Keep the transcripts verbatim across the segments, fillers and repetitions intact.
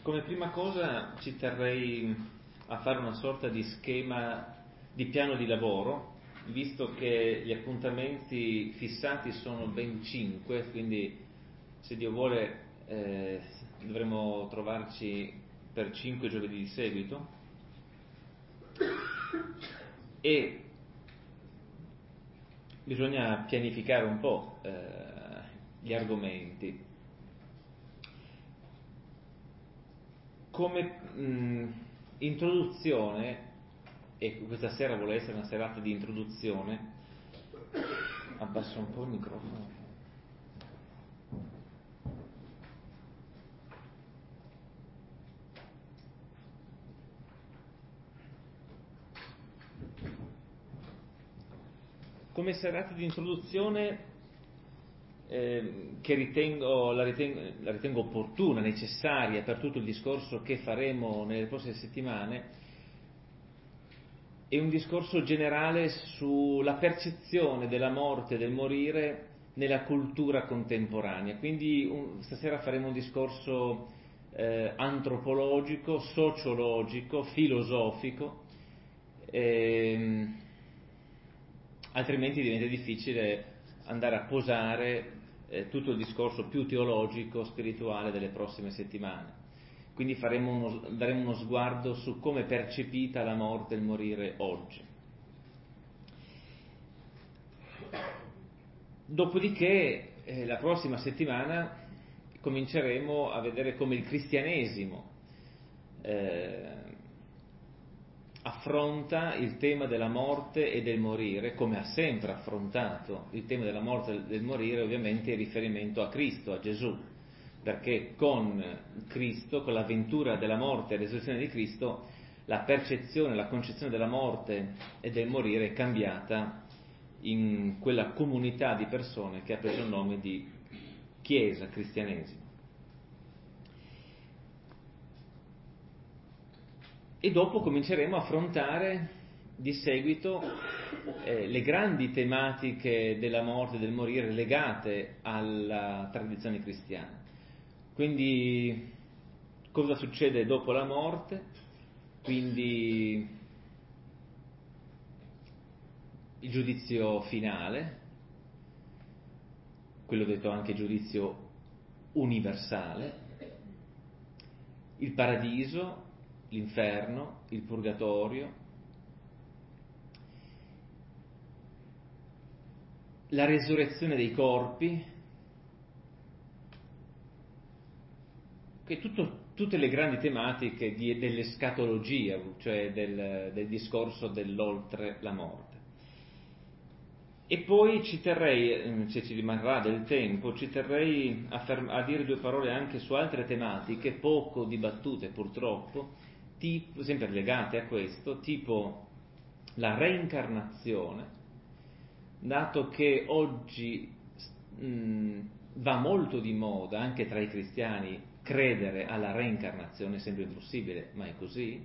come prima cosa ci terrei a fare una sorta di schema di piano di lavoro, visto che gli appuntamenti fissati sono ben cinque, quindi se Dio vuole eh, dovremo trovarci per cinque giovedì di seguito, e bisogna pianificare un po' eh, gli argomenti. Come mh, introduzione, e questa sera vuole essere una serata di introduzione, abbasso un po' il microfono. Come serata di introduzione eh, che ritengo la, ritengo la ritengo opportuna, necessaria per tutto il discorso che faremo nelle prossime settimane, è un discorso generale sulla percezione della morte e del morire nella cultura contemporanea. Quindi un, stasera faremo un discorso eh, antropologico, sociologico, filosofico, ehm, altrimenti diventa difficile andare a posare eh, tutto il discorso più teologico, spirituale delle prossime settimane. Quindi faremo uno, daremo uno sguardo su come è percepita la morte e il morire oggi. Dopodiché eh, la prossima settimana cominceremo a vedere come il cristianesimo eh, affronta il tema della morte e del morire, come ha sempre affrontato il tema della morte e del morire, ovviamente in riferimento a Cristo, a Gesù, perché con Cristo, con l'avventura della morte e la resurrezione di Cristo, la percezione, la concezione della morte e del morire è cambiata in quella comunità di persone che ha preso il nome di Chiesa, cristianesimo. E dopo cominceremo a affrontare di seguito eh, le grandi tematiche della morte e del morire legate alla tradizione cristiana. Quindi cosa succede dopo la morte, quindi il giudizio finale, quello detto anche giudizio universale, il paradiso, l'inferno, il purgatorio, la resurrezione dei corpi, che tutto, tutte le grandi tematiche di, dell'escatologia, cioè del, del discorso dell'oltre la morte. E poi ci terrei, se ci rimarrà del tempo, ci terrei a, ferm- a dire due parole anche su altre tematiche poco dibattute purtroppo, tipo, sempre legate a questo, tipo la reincarnazione, dato che oggi mh, va molto di moda anche tra i cristiani credere alla reincarnazione, è sempre impossibile, ma è così.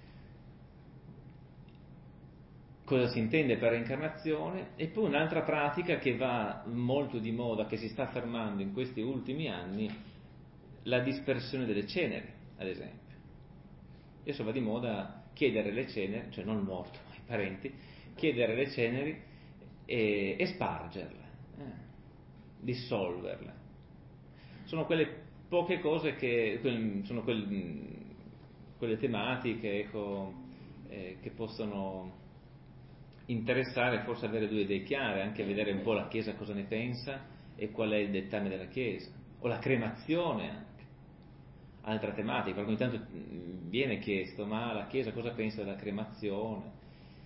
Cosa si intende per reincarnazione? E poi un'altra pratica che va molto di moda, che si sta affermando in questi ultimi anni, la dispersione delle ceneri, ad esempio. Adesso va di moda chiedere le ceneri, cioè non il morto, ma i parenti, chiedere le ceneri e, e spargerle, eh, dissolverle. Sono quelle poche cose che, sono quelle, quelle tematiche, ecco, eh, che possono interessare, forse avere due idee chiare, anche vedere un po' la Chiesa cosa ne pensa e qual è il dettame della Chiesa, o la cremazione anche, altra tematica, perché ogni tanto viene chiesto, ma la Chiesa cosa pensa della cremazione?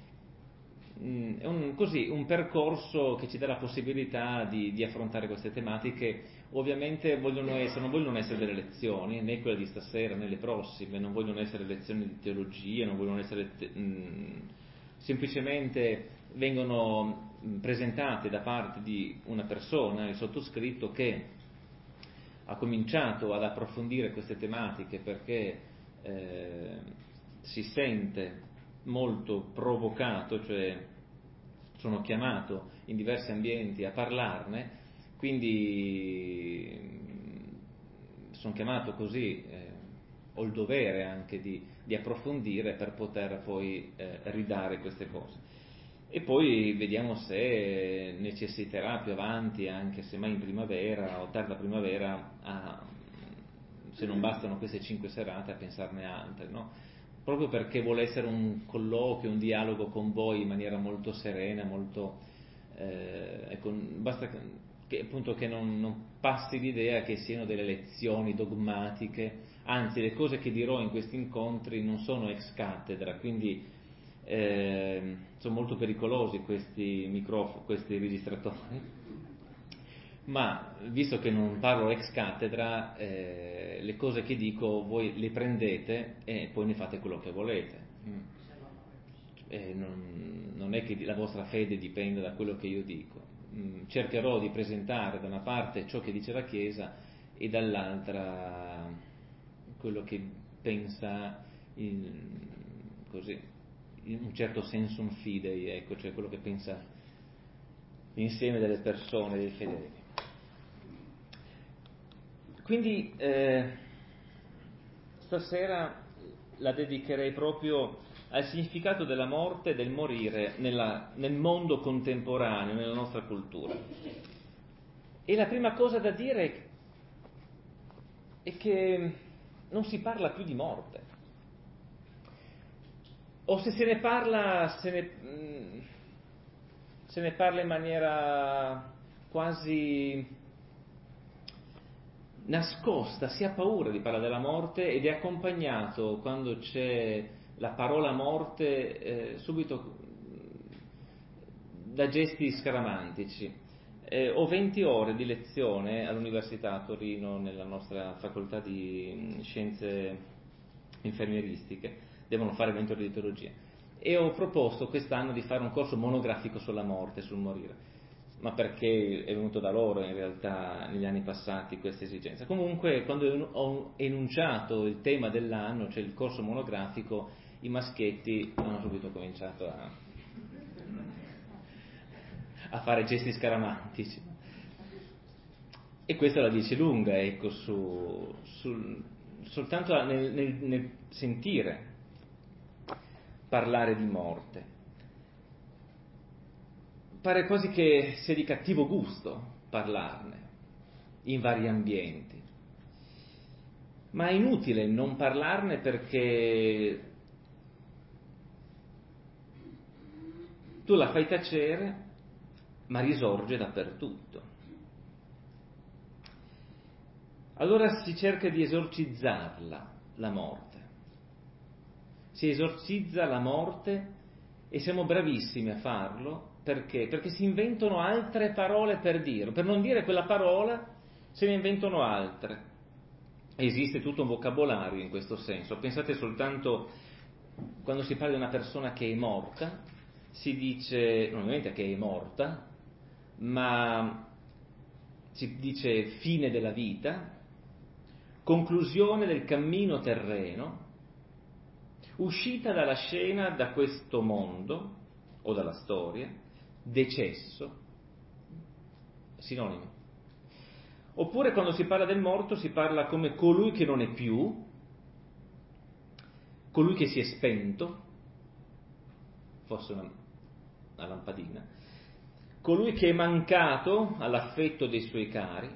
È un, così, un percorso che ci dà la possibilità di, di affrontare queste tematiche. Ovviamente vogliono essere, non vogliono essere delle lezioni, né quelle di stasera né le prossime, non vogliono essere lezioni di teologia, non vogliono essere te, mh, semplicemente vengono presentate da parte di una persona, il sottoscritto, che ha cominciato ad approfondire queste tematiche perché eh, si sente molto provocato, cioè sono chiamato in diversi ambienti a parlarne, quindi sono chiamato così eh, ho il dovere anche di, di approfondire per poter poi eh, ridare queste cose. E poi vediamo se necessiterà più avanti, anche se mai in primavera o tarda primavera, a, se non bastano queste cinque serate, a pensarne altre, no? Proprio perché vuole essere un colloquio, un dialogo con voi in maniera molto serena, molto eh, ecco, basta che, appunto, che non, non passi l'idea che siano delle lezioni dogmatiche, anzi le cose che dirò in questi incontri non sono ex cattedra, quindi eh, sono molto pericolosi questi microfoni, questi registratori, ma visto che non parlo ex cattedra, eh, le cose che dico voi le prendete e poi ne fate quello che volete. Mm. Eh, non, non è che la vostra fede dipenda da quello che io dico. Mm, cercherò di presentare da una parte ciò che dice la Chiesa e dall'altra quello che pensa in, così, in un certo sensum fidei, ecco, cioè quello che pensa l'insieme delle persone, dei fedeli. Quindi eh, stasera la dedicherei proprio al significato della morte e del morire nella, nel mondo contemporaneo, nella nostra cultura. E la prima cosa da dire è che non si parla più di morte. O se se ne parla, se ne, se ne parla in maniera quasi nascosta, si ha paura di parlare della morte ed è accompagnato, quando c'è la parola morte, eh, subito da gesti scaramantici. Eh, ho venti ore di lezione all'Università a Torino, nella nostra facoltà di scienze infermieristiche, devono fare venti ore di teologia, e ho proposto quest'anno di fare un corso monografico sulla morte, sul morire, ma perché è venuto da loro in realtà negli anni passati questa esigenza. Comunque, quando ho enunciato il tema dell'anno, cioè il corso monografico, i maschietti hanno subito cominciato a, a fare gesti scaramantici. E questo la dice lunga, ecco, su, sul, soltanto nel, nel, nel sentire parlare di morte. Pare quasi che sia di cattivo gusto parlarne in vari ambienti, ma è inutile non parlarne perché tu la fai tacere, ma risorge dappertutto. Allora si cerca di esorcizzarla, la morte. Si esorcizza la morte e siamo bravissimi a farlo. Perché? Perché si inventano altre parole per dirlo. Per non dire quella parola se ne inventano altre. Esiste tutto un vocabolario in questo senso. Pensate soltanto quando si parla di una persona che è morta, si dice non ovviamente che è morta, ma si dice fine della vita, conclusione del cammino terreno, uscita dalla scena, da questo mondo o dalla storia, decesso, sinonimi. Oppure quando si parla del morto si parla come colui che non è più, colui che si è spento, fosse una, una lampadina, colui che è mancato all'affetto dei suoi cari,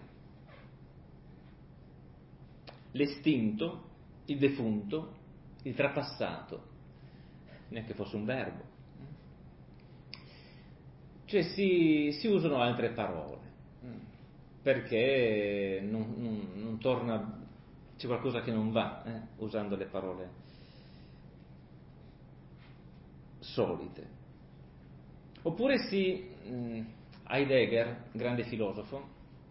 l'estinto, il defunto, il trapassato, neanche fosse un verbo. Cioè si, si usano altre parole, perché non, non, non torna, c'è qualcosa che non va, eh, usando le parole solite. Oppure si, mh, Heidegger, grande filosofo,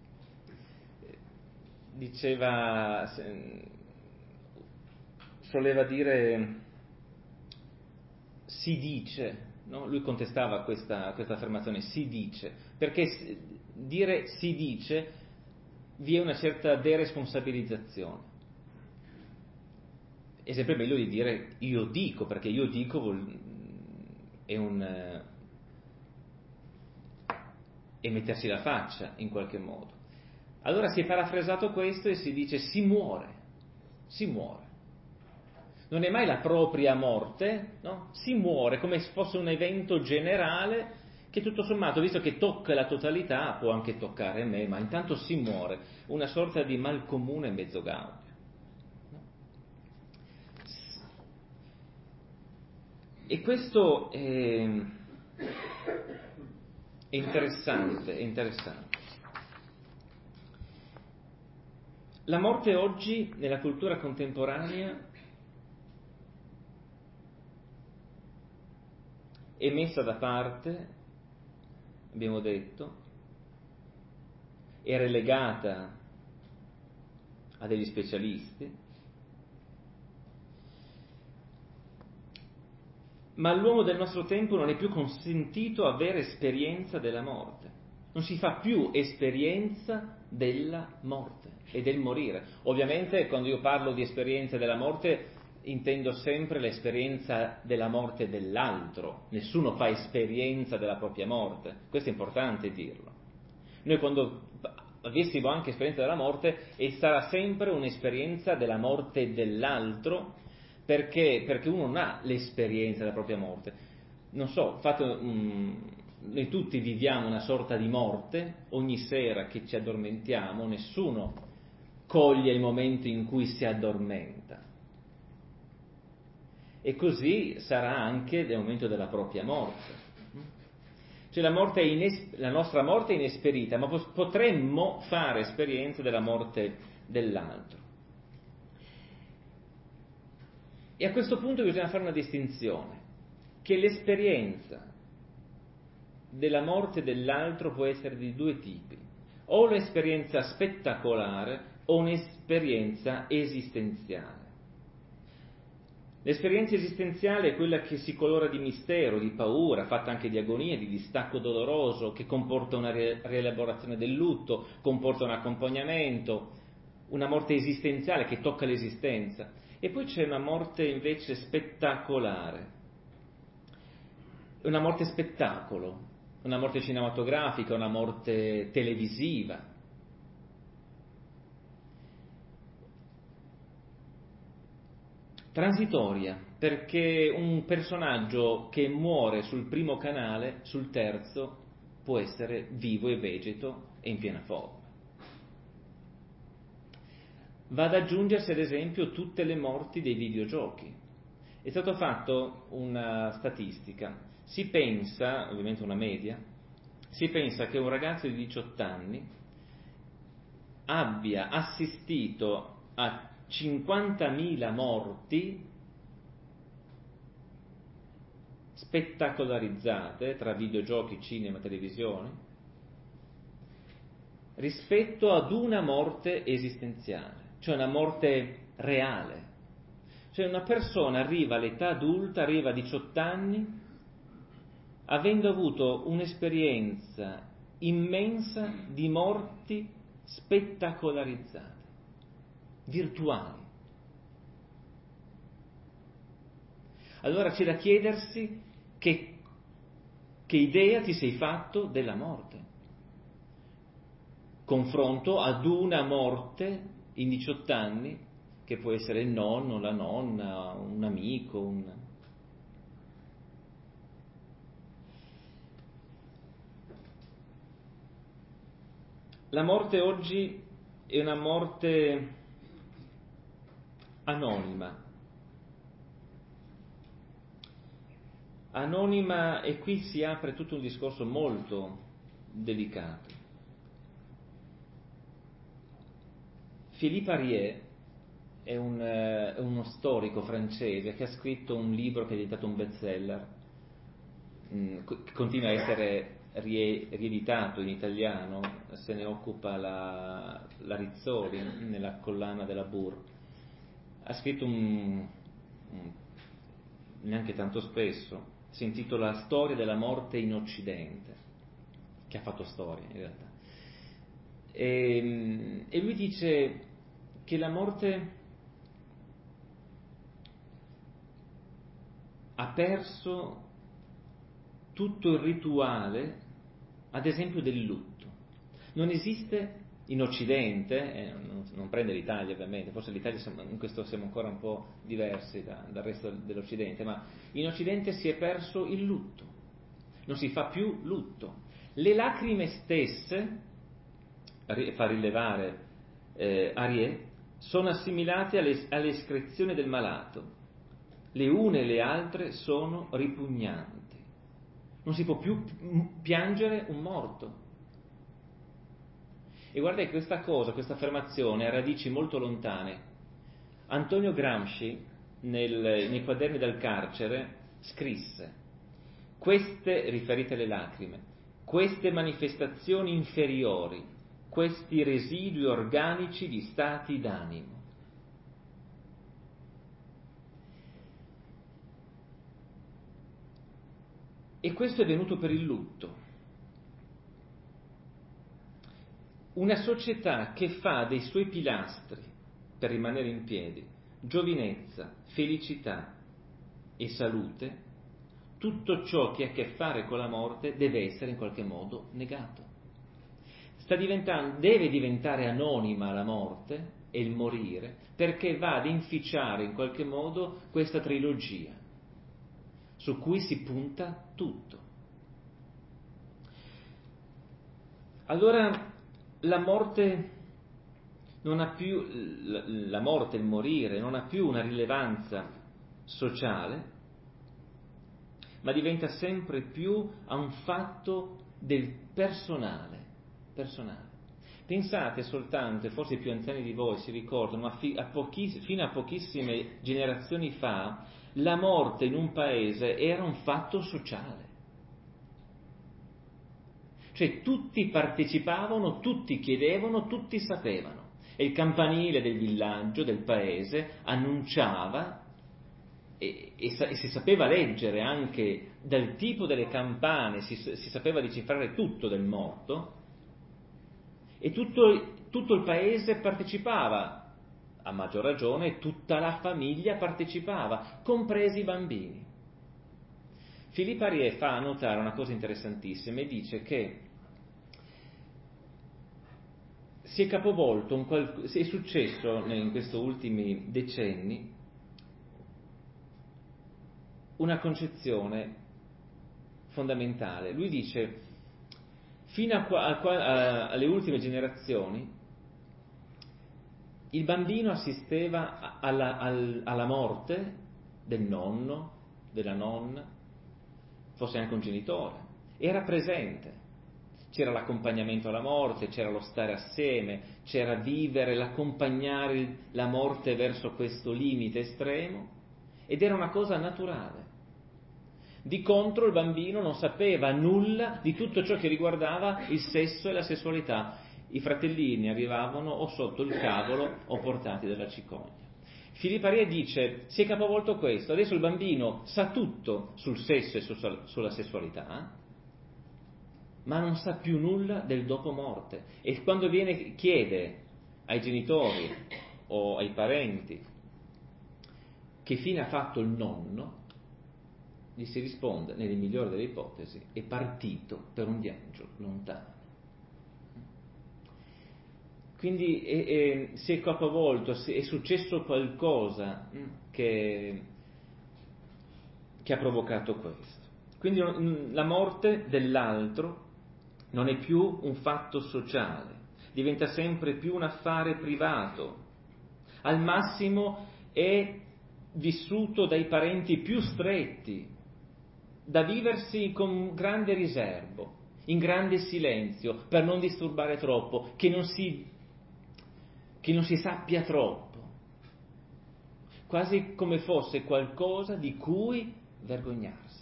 diceva, soleva dire, si dice, no? Lui contestava questa, questa affermazione, si dice, perché dire si dice vi è una certa deresponsabilizzazione. È sempre meglio di dire io dico, perché io dico vuol, è un è mettersi la faccia in qualche modo. Allora si è parafrasato questo e si dice si muore, si muore. non è mai la propria morte, no? Si muore come se fosse un evento generale che tutto sommato, visto che tocca la totalità, può anche toccare me, ma intanto si muore, una sorta di mal comune mezzo gaudio. E questo è, è interessante, è interessante. La morte oggi, nella cultura contemporanea, è messa da parte, abbiamo detto, è relegata a degli specialisti, ma all'uomo del nostro tempo non è più consentito avere esperienza della morte. Non si fa più esperienza della morte e del morire. Ovviamente quando io parlo di esperienza della morte intendo sempre l'esperienza della morte dell'altro. Nessuno fa esperienza della propria morte. Questo è importante dirlo. Noi quando avessimo anche esperienza della morte, e sarà sempre un'esperienza della morte dell'altro, perché, perché uno non ha l'esperienza della propria morte. Non so, fate, um, noi tutti viviamo una sorta di morte, ogni sera che ci addormentiamo, nessuno coglie il momento in cui si addormenta. E così sarà anche nel momento della propria morte. Cioè la, morte è ines- la nostra morte è inesperita, ma potremmo fare esperienza della morte dell'altro. E a questo punto bisogna fare una distinzione, che l'esperienza della morte dell'altro può essere di due tipi, o un'esperienza spettacolare o un'esperienza esistenziale. L'esperienza esistenziale è quella che si colora di mistero, di paura, fatta anche di agonia, di distacco doloroso, che comporta una rielaborazione del lutto, comporta un accompagnamento, una morte esistenziale che tocca l'esistenza. E poi c'è una morte invece spettacolare, una morte spettacolo, una morte cinematografica, una morte televisiva. Transitoria, perché un personaggio che muore sul primo canale, sul terzo, può essere vivo e vegeto e in piena forma. Va ad aggiungersi ad esempio tutte le morti dei videogiochi. È stato fatto una statistica, si pensa, ovviamente una media, si pensa che un ragazzo di diciotto anni abbia assistito a cinquantamila morti spettacolarizzate tra videogiochi, cinema, televisione, rispetto ad una morte esistenziale, cioè una morte reale. Cioè una persona arriva all'età adulta, arriva a diciotto anni, avendo avuto un'esperienza immensa di morti spettacolarizzate, virtuali. Allora c'è da chiedersi che, che idea ti sei fatto della morte, confronto ad una morte in diciotto anni, che può essere il nonno, la nonna, un amico, un... La morte oggi è una morte anonima. Anonima, e qui si apre tutto un discorso molto delicato. Philippe Ariès è, un, è uno storico francese che ha scritto un libro che è diventato un bestseller, che continua a essere rieditato in italiano, se ne occupa la, la Rizzoli nella collana della Bourg. Ha scritto un, un neanche tanto spesso, si intitola Storia della morte in Occidente, che ha fatto storia in realtà. E, e lui dice che la morte ha perso tutto il rituale, ad esempio del lutto. Non esiste in Occidente, eh, non, non prende l'Italia ovviamente, forse l'Italia siamo, in questo siamo ancora un po' diversi da, dal resto dell'Occidente, ma in Occidente si è perso il lutto, non si fa più lutto. Le lacrime stesse, fa rilevare eh, Ariè, sono assimilate alle, alle escrezioni del malato, le une e le altre sono ripugnanti, non si può più piangere un morto. E guardate, questa cosa, questa affermazione ha radici molto lontane. Antonio Gramsci, nel, nei quaderni del carcere, scrisse: queste, riferite alle lacrime, queste manifestazioni inferiori, questi residui organici di stati d'animo. E questo è venuto per il lutto. Una società che fa dei suoi pilastri per rimanere in piedi giovinezza, felicità e salute, tutto ciò che ha a che fare con la morte deve essere in qualche modo negato. Sta diventando, deve diventare anonima la morte e il morire, perché va ad inficiare in qualche modo questa trilogia su cui si punta tutto. Allora la morte non ha più, la morte, il morire, non ha più una rilevanza sociale, ma diventa sempre più a un fatto del personale, personale. Pensate soltanto, e forse i più anziani di voi si ricordano, ma fi, a pochiss- fino a pochissime generazioni fa, la morte in un paese era un fatto sociale. Cioè tutti partecipavano, tutti chiedevano, tutti sapevano. E il campanile del villaggio, del paese, annunciava, e, e, e si sapeva leggere anche dal tipo delle campane, si, si sapeva decifrare tutto del morto, e tutto, tutto il paese partecipava, a maggior ragione tutta la famiglia partecipava, compresi i bambini. Philippe Ariè fa notare una cosa interessantissima e dice che si è capovolto, un qual... è successo in questi ultimi decenni una concezione fondamentale. Lui dice, fino a qua, a qua, a, alle ultime generazioni, il bambino assisteva alla, al, alla morte del nonno, della nonna, forse anche un genitore, era presente. C'era l'accompagnamento alla morte, c'era lo stare assieme, c'era vivere, l'accompagnare la morte verso questo limite estremo, ed era una cosa naturale. Di contro il bambino non sapeva nulla di tutto ciò che riguardava il sesso e la sessualità. I fratellini arrivavano o sotto il cavolo o portati dalla cicogna. Philippe Ariè dice, si è capovolto questo, adesso il bambino sa tutto sul sesso e su, sulla sessualità, ma non sa più nulla del dopo morte. E quando viene, chiede ai genitori o ai parenti che fine ha fatto il nonno, gli si risponde, nelle migliori delle ipotesi, è partito per un viaggio lontano. Quindi è, è, si è capovolto, è successo qualcosa che, che ha provocato questo. Quindi la morte dell'altro non è più un fatto sociale, diventa sempre più un affare privato. Al massimo è vissuto dai parenti più stretti, da viversi con grande riservo, in grande silenzio, per non disturbare troppo, che non si, che non si sappia troppo, quasi come fosse qualcosa di cui vergognarsi.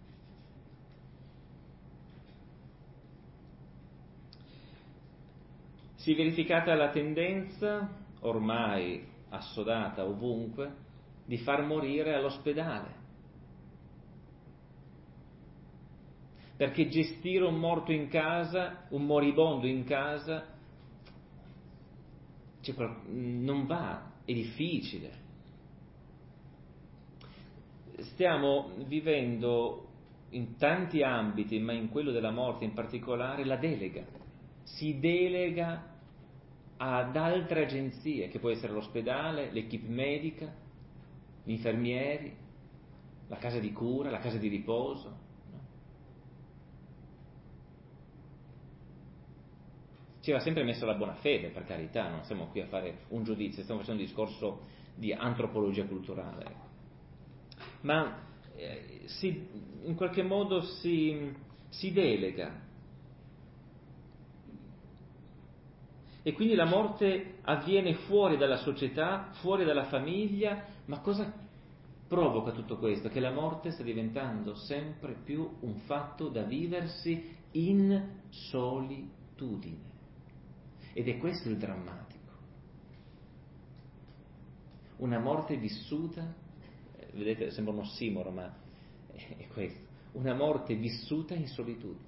Si è verificata la tendenza, ormai assodata ovunque, di far morire all'ospedale. Perché gestire un morto in casa, un moribondo in casa, cioè, non va, è difficile. Stiamo vivendo in tanti ambiti, ma in quello della morte in particolare, la delega. Si delega ad altre agenzie, che può essere l'ospedale, l'equipe medica, gli infermieri, la casa di cura, la casa di riposo. No? Ci va sempre messo la buona fede, per carità, non stiamo qui a fare un giudizio, stiamo facendo un discorso di antropologia culturale. Ma eh, si, in qualche modo si, si delega. E quindi la morte avviene fuori dalla società, fuori dalla famiglia, ma cosa provoca tutto questo? Che la morte sta diventando sempre più un fatto da viversi in solitudine. Ed è questo il drammatico. Una morte vissuta, vedete, sembra un ossimoro, ma è questo, una morte vissuta in solitudine.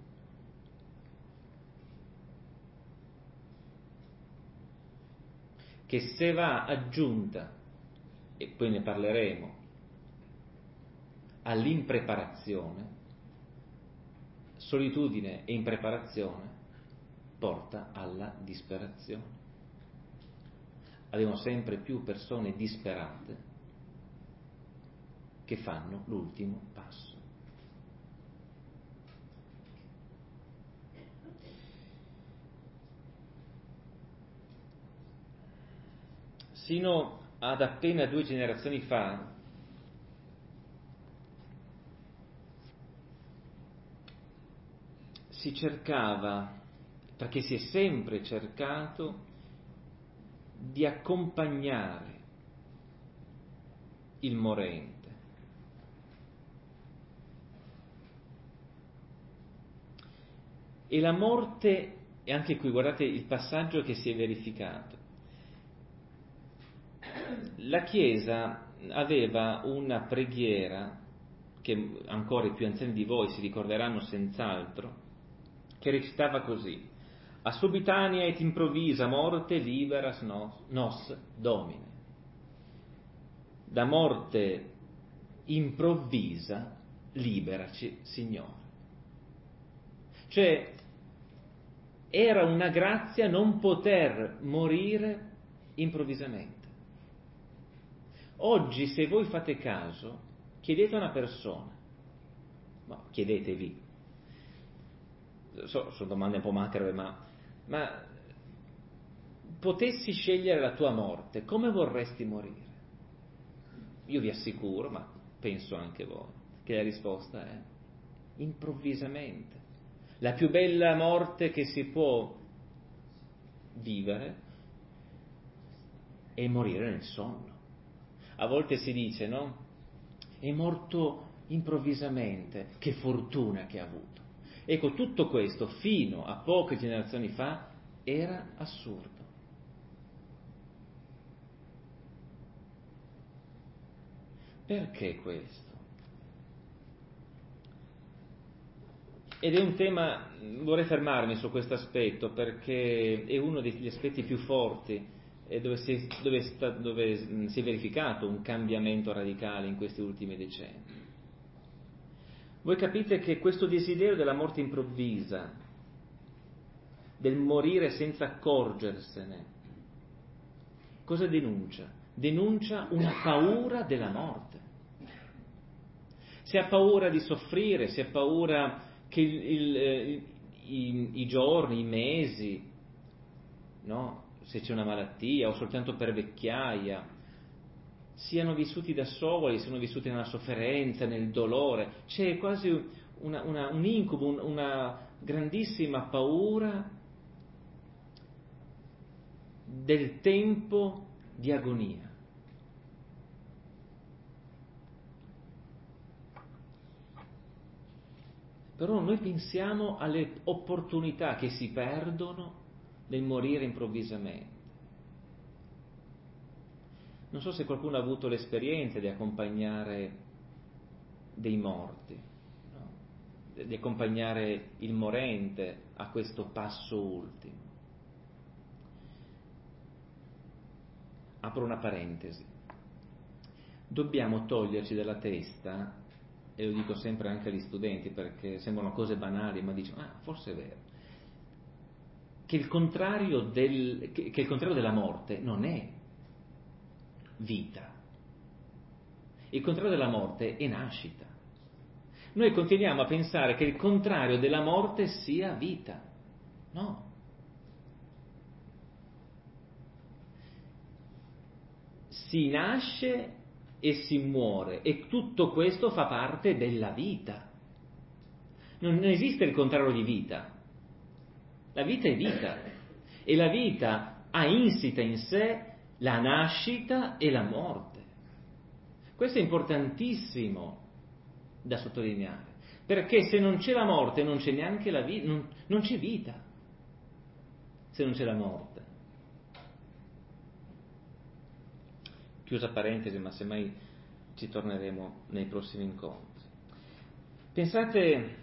Che se va aggiunta, e poi ne parleremo, all'impreparazione, solitudine e impreparazione porta alla disperazione. Abbiamo sempre più persone disperate che fanno l'ultimo passo. Sino ad appena due generazioni fa, si cercava, perché si è sempre cercato, di accompagnare il morente. E la morte, e anche qui guardate il passaggio che si è verificato. La Chiesa aveva una preghiera, che ancora i più anziani di voi si ricorderanno senz'altro, che recitava così: a subitanea et improvvisa morte liberas nos, nos Domine. Da morte improvvisa liberaci, Signore. Cioè, era una grazia non poter morire improvvisamente. Oggi, se voi fate caso, chiedete a una persona, no, chiedetevi, so, sono domande un po' macabre, ma, ma potessi scegliere la tua morte, come vorresti morire? Io vi assicuro, ma penso anche voi, che la risposta è improvvisamente. La più bella morte che si può vivere è morire nel sonno. A volte si dice, no? È morto improvvisamente, che fortuna che ha avuto. Ecco, tutto questo fino a poche generazioni fa era assurdo. Perché questo? Ed è un tema, vorrei fermarmi su questo aspetto perché è uno degli aspetti più forti e dove si, dove, sta, dove si è verificato un cambiamento radicale in questi ultimi decenni. Voi capite che questo desiderio della morte improvvisa, del morire senza accorgersene, cosa denuncia? Denuncia una paura della morte. Si ha paura di soffrire, si ha paura che il, il, i, i giorni, i mesi, no? Se c'è una malattia o soltanto per vecchiaia, siano vissuti da soli, siano vissuti nella sofferenza, nel dolore. C'è quasi una, una, un incubo, un, una grandissima paura del tempo di agonia. Però noi pensiamo alle opportunità che si perdono nel morire improvvisamente. Non so se qualcuno ha avuto l'esperienza di accompagnare dei morti, no? Di accompagnare il morente a questo passo ultimo. Apro una parentesi. Dobbiamo toglierci dalla testa, e lo dico sempre anche agli studenti perché sembrano cose banali, ma dicono, ah, forse è vero. che il contrario, del, che, che il contrario della morte non è vita. Il contrario della morte è nascita. Noi continuiamo a pensare che il contrario della morte sia vita. No. Si nasce e si muore e tutto questo fa parte della vita. Non esiste il contrario di vita. La vita è vita e la vita ha insita in sé la nascita e la morte. Questo è importantissimo da sottolineare, perché se non c'è la morte non c'è neanche la vita, non, non c'è vita se non c'è la morte. Chiusa parentesi, ma semmai ci torneremo nei prossimi incontri. Pensate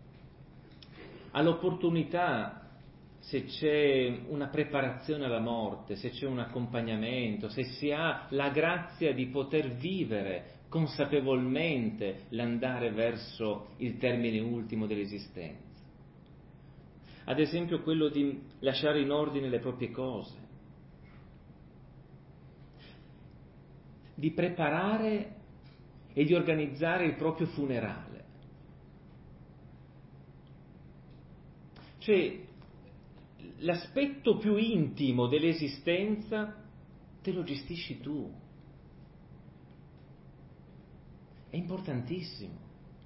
all'opportunità, se c'è una preparazione alla morte, se c'è un accompagnamento, se si ha la grazia di poter vivere consapevolmente l'andare verso il termine ultimo dell'esistenza. Ad esempio quello di lasciare in ordine le proprie cose, di preparare e di organizzare il proprio funerale. Cioè, l'aspetto più intimo dell'esistenza te lo gestisci tu. È importantissimo.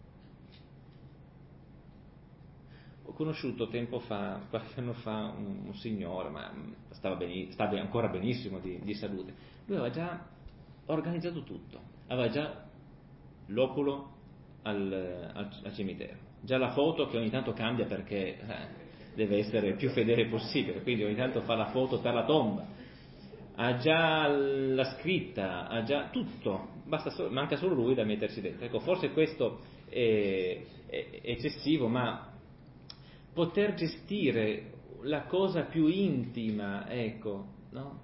Ho conosciuto tempo fa, qualche anno fa, un, un signore, ma stava, beni, stava ancora benissimo di, di salute. Lui aveva già organizzato tutto, aveva già l'oculo al, al, al cimitero, già la foto che ogni tanto cambia perché eh, deve essere più fedele possibile, quindi ogni tanto fa la foto per la tomba, ha già la scritta, ha già tutto, basta solo, manca solo lui da mettersi dentro. Ecco, forse questo è, è eccessivo, ma poter gestire la cosa più intima, ecco, no?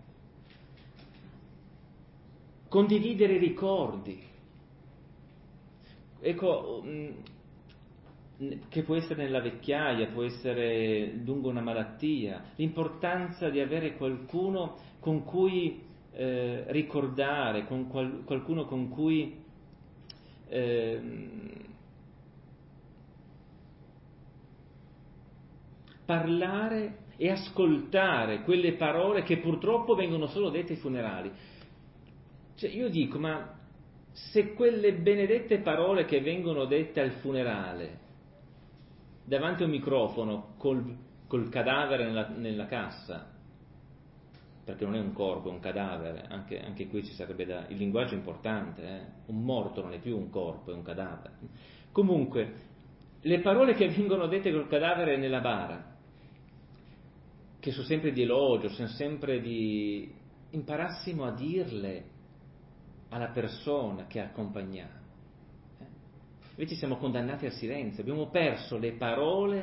Condividere i ricordi, ecco, che può essere nella vecchiaia, può essere lungo una malattia, l'importanza di avere qualcuno con cui eh, ricordare, con qual, qualcuno con cui eh, parlare e ascoltare quelle parole che purtroppo vengono solo dette ai funerali. Cioè, io dico, ma se quelle benedette parole che vengono dette al funerale, davanti a un microfono, col, col cadavere nella, nella cassa, perché non è un corpo, è un cadavere, anche, anche qui ci sarebbe da... il linguaggio è importante, eh? Un morto non è più un corpo, è un cadavere. Comunque, le parole che vengono dette col cadavere nella bara, che sono sempre di elogio, sono sempre di... imparassimo a dirle alla persona che accompagniamo. Eh? Invece siamo condannati al silenzio, abbiamo perso le parole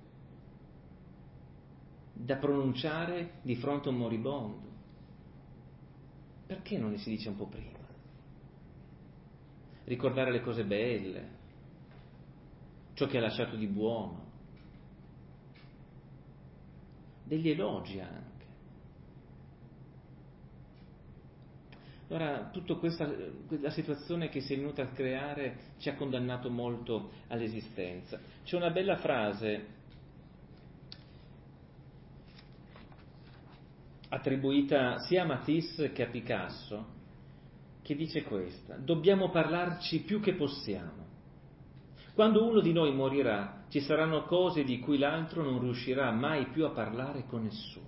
da pronunciare di fronte a un moribondo. Perché non ne si dice un po' prima? Ricordare le cose belle, ciò che ha lasciato di buono, degli elogi anche. Allora, tutta questa la situazione che si è venuta a creare ci ha condannato molto all'esistenza. C'è una bella frase attribuita sia a Matisse che a Picasso che dice questa: dobbiamo parlarci più che possiamo. Quando uno di noi morirà, ci saranno cose di cui l'altro non riuscirà mai più a parlare con nessuno.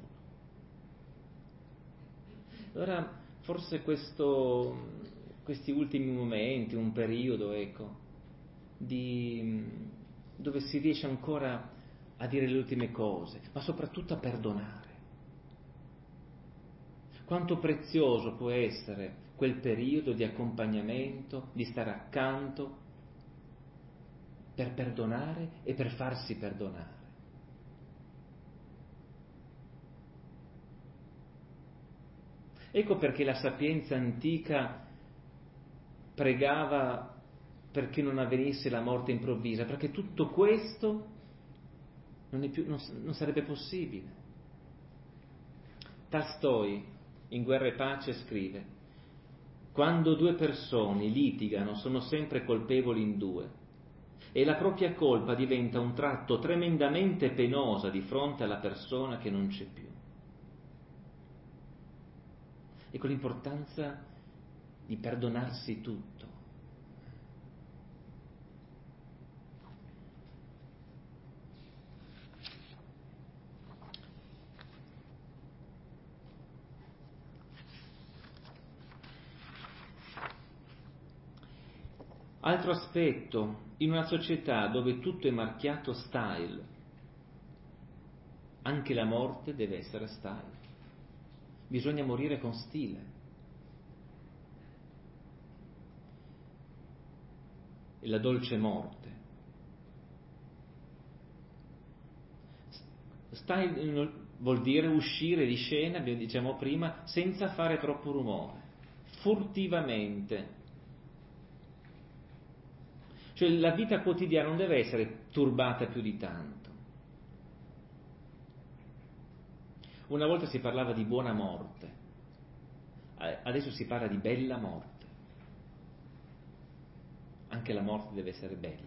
Allora, forse questo, questi ultimi momenti, un periodo, ecco, di, dove si riesce ancora a dire le ultime cose, ma soprattutto a perdonare. Quanto prezioso può essere quel periodo di accompagnamento, di stare accanto, per perdonare e per farsi perdonare. Ecco perché la sapienza antica pregava perché non avvenisse la morte improvvisa, perché tutto questo non, è più, non, non sarebbe possibile. Tolstoi, in Guerra e Pace, scrive: quando due persone litigano sono sempre colpevoli in due e la propria colpa diventa un tratto tremendamente penosa di fronte alla persona che non c'è più. Ecco l'importanza di perdonarsi tutto. Altro aspetto, in una società dove tutto è marchiato style, anche la morte deve essere style. Bisogna morire con stile. E la dolce morte. Style vuol dire uscire di scena, come dicevamo prima, senza fare troppo rumore, furtivamente. Cioè la vita quotidiana non deve essere turbata più di tanto. Una volta si parlava di buona morte, adesso si parla di bella morte. Anche la morte deve essere bella.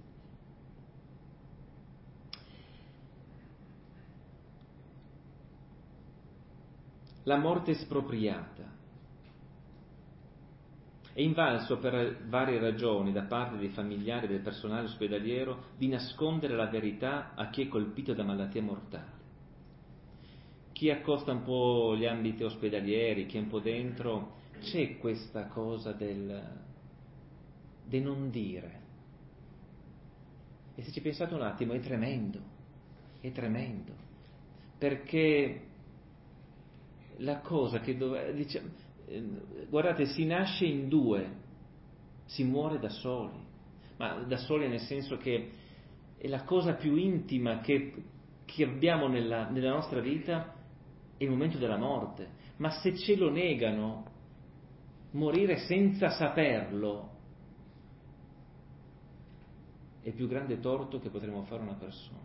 La morte espropriata. È invalso per varie ragioni da parte dei familiari del personale ospedaliero di nascondere la verità a chi è colpito da malattia mortale. Chi accosta un po' gli ambiti ospedalieri, chi è un po' dentro, c'è questa cosa del, del non dire. E se ci pensate un attimo, è tremendo, è tremendo, perché la cosa che dove, diciamo, guardate, si nasce in due, si muore da soli, ma da soli nel senso che è la cosa più intima che, che abbiamo nella, nella nostra vita è il momento della morte, ma se ce lo negano, morire senza saperlo è il più grande torto che potremmo fare a una persona.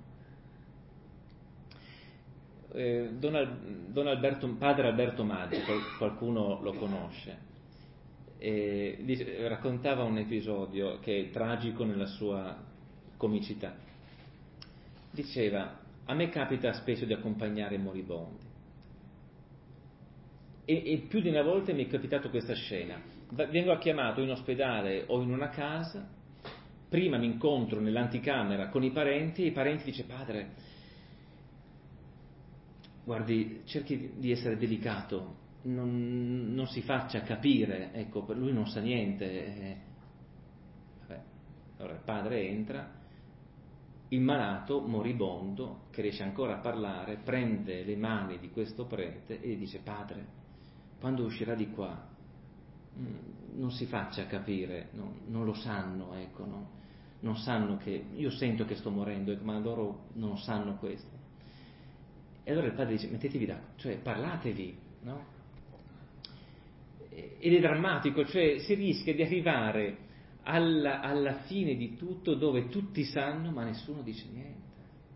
Eh, Don, Don Alberto, padre Alberto Maggi, qualcuno lo conosce, eh, dice, raccontava un episodio che è tragico nella sua comicità. Diceva: a me capita spesso di accompagnare moribondi e, e più di una volta mi è capitato questa scena. Vengo chiamato in ospedale o in una casa, prima mi incontro nell'anticamera con i parenti e i parenti dice: padre, guardi, cerchi di essere delicato, non, non si faccia capire, ecco, per lui non sa niente. Vabbè. Allora il padre entra, il malato moribondo, che riesce ancora a parlare, prende le mani di questo prete e gli dice: padre, quando uscirà di qua non si faccia capire, no, non lo sanno, ecco, no? Non sanno che, io sento che sto morendo, ecco, ma loro non sanno questo. E allora il padre dice: mettetevi d'accordo, cioè parlatevi, no? Ed è drammatico, cioè si rischia di arrivare alla, alla fine di tutto dove tutti sanno ma nessuno dice niente.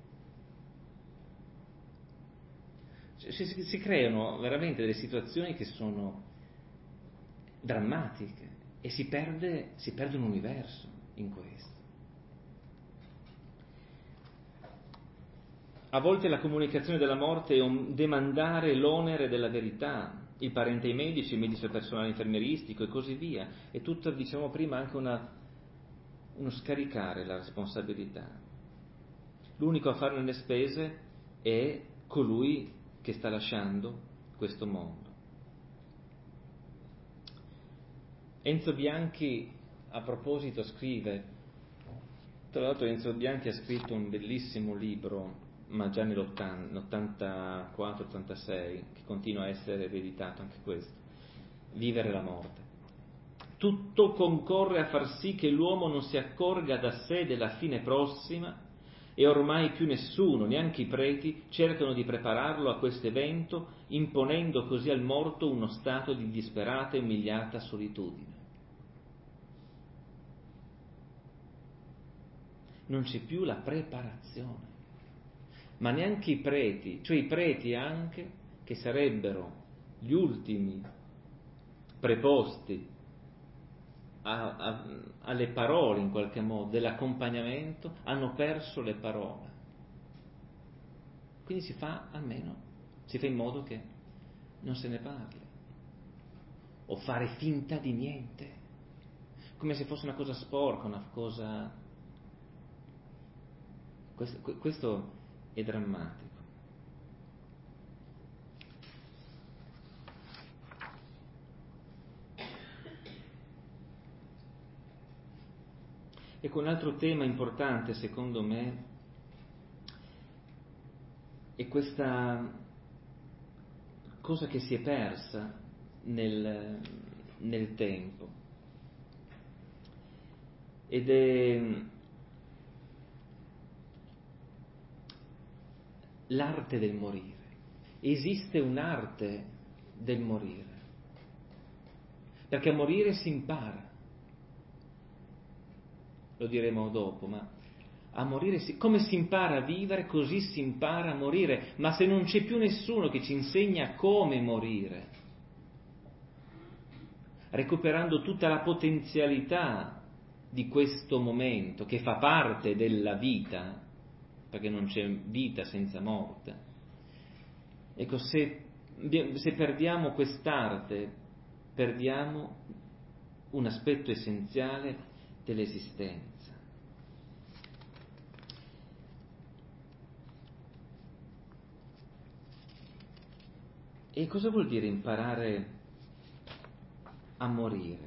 Cioè, si, si creano veramente delle situazioni che sono drammatiche e si perde, si perde un universo in questo. A volte la comunicazione della morte è un demandare l'onere della verità, il parente ai medici, il medico al personale infermieristico e così via. È tutto, diciamo prima, anche una, uno scaricare la responsabilità. L'unico a farne le spese è colui che sta lasciando questo mondo. Enzo Bianchi, a proposito, scrive, tra l'altro Enzo Bianchi ha scritto un bellissimo libro, ma già nell'ottantaquattro ottantasei, che continua a essere rieditato anche questo, Vivere la morte. Tutto concorre a far sì che l'uomo non si accorga da sé della fine prossima e ormai più nessuno, neanche i preti, cercano di prepararlo a questo evento, imponendo così al morto uno stato di disperata e umiliata solitudine. Non c'è più la preparazione. Ma neanche i preti, cioè i preti anche, che sarebbero gli ultimi preposti a, a, alle parole in qualche modo, dell'accompagnamento, hanno perso le parole. Quindi si fa almeno, si fa in modo che non se ne parli. O fare finta di niente, come se fosse una cosa sporca, una cosa... Questo, questo è drammatico. Ecco, un altro tema importante secondo me è questa cosa che si è persa nel, nel tempo, ed è l'arte del morire. Esiste un'arte del morire, perché a morire si impara. Lo diremo dopo, ma a morire si, come si impara a vivere, così si impara a morire. Ma se non c'è più nessuno che ci insegna come morire, recuperando tutta la potenzialità di questo momento che fa parte della vita, perché non c'è vita senza morte, ecco, se, se perdiamo quest'arte, perdiamo un aspetto essenziale dell'esistenza. E cosa vuol dire imparare a morire?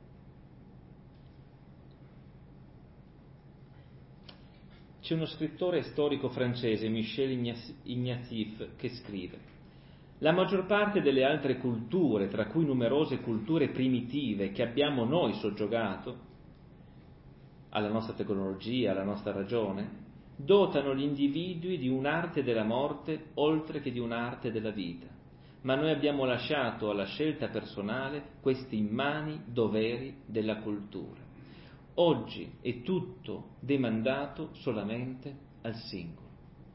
C'è uno scrittore storico francese, Michel Ignatieff, che scrive: la maggior parte delle altre culture, tra cui numerose culture primitive che abbiamo noi soggiogato alla nostra tecnologia, alla nostra ragione, dotano gli individui di un'arte della morte oltre che di un'arte della vita. Ma noi abbiamo lasciato alla scelta personale questi immani doveri della cultura. Oggi è tutto demandato solamente al singolo.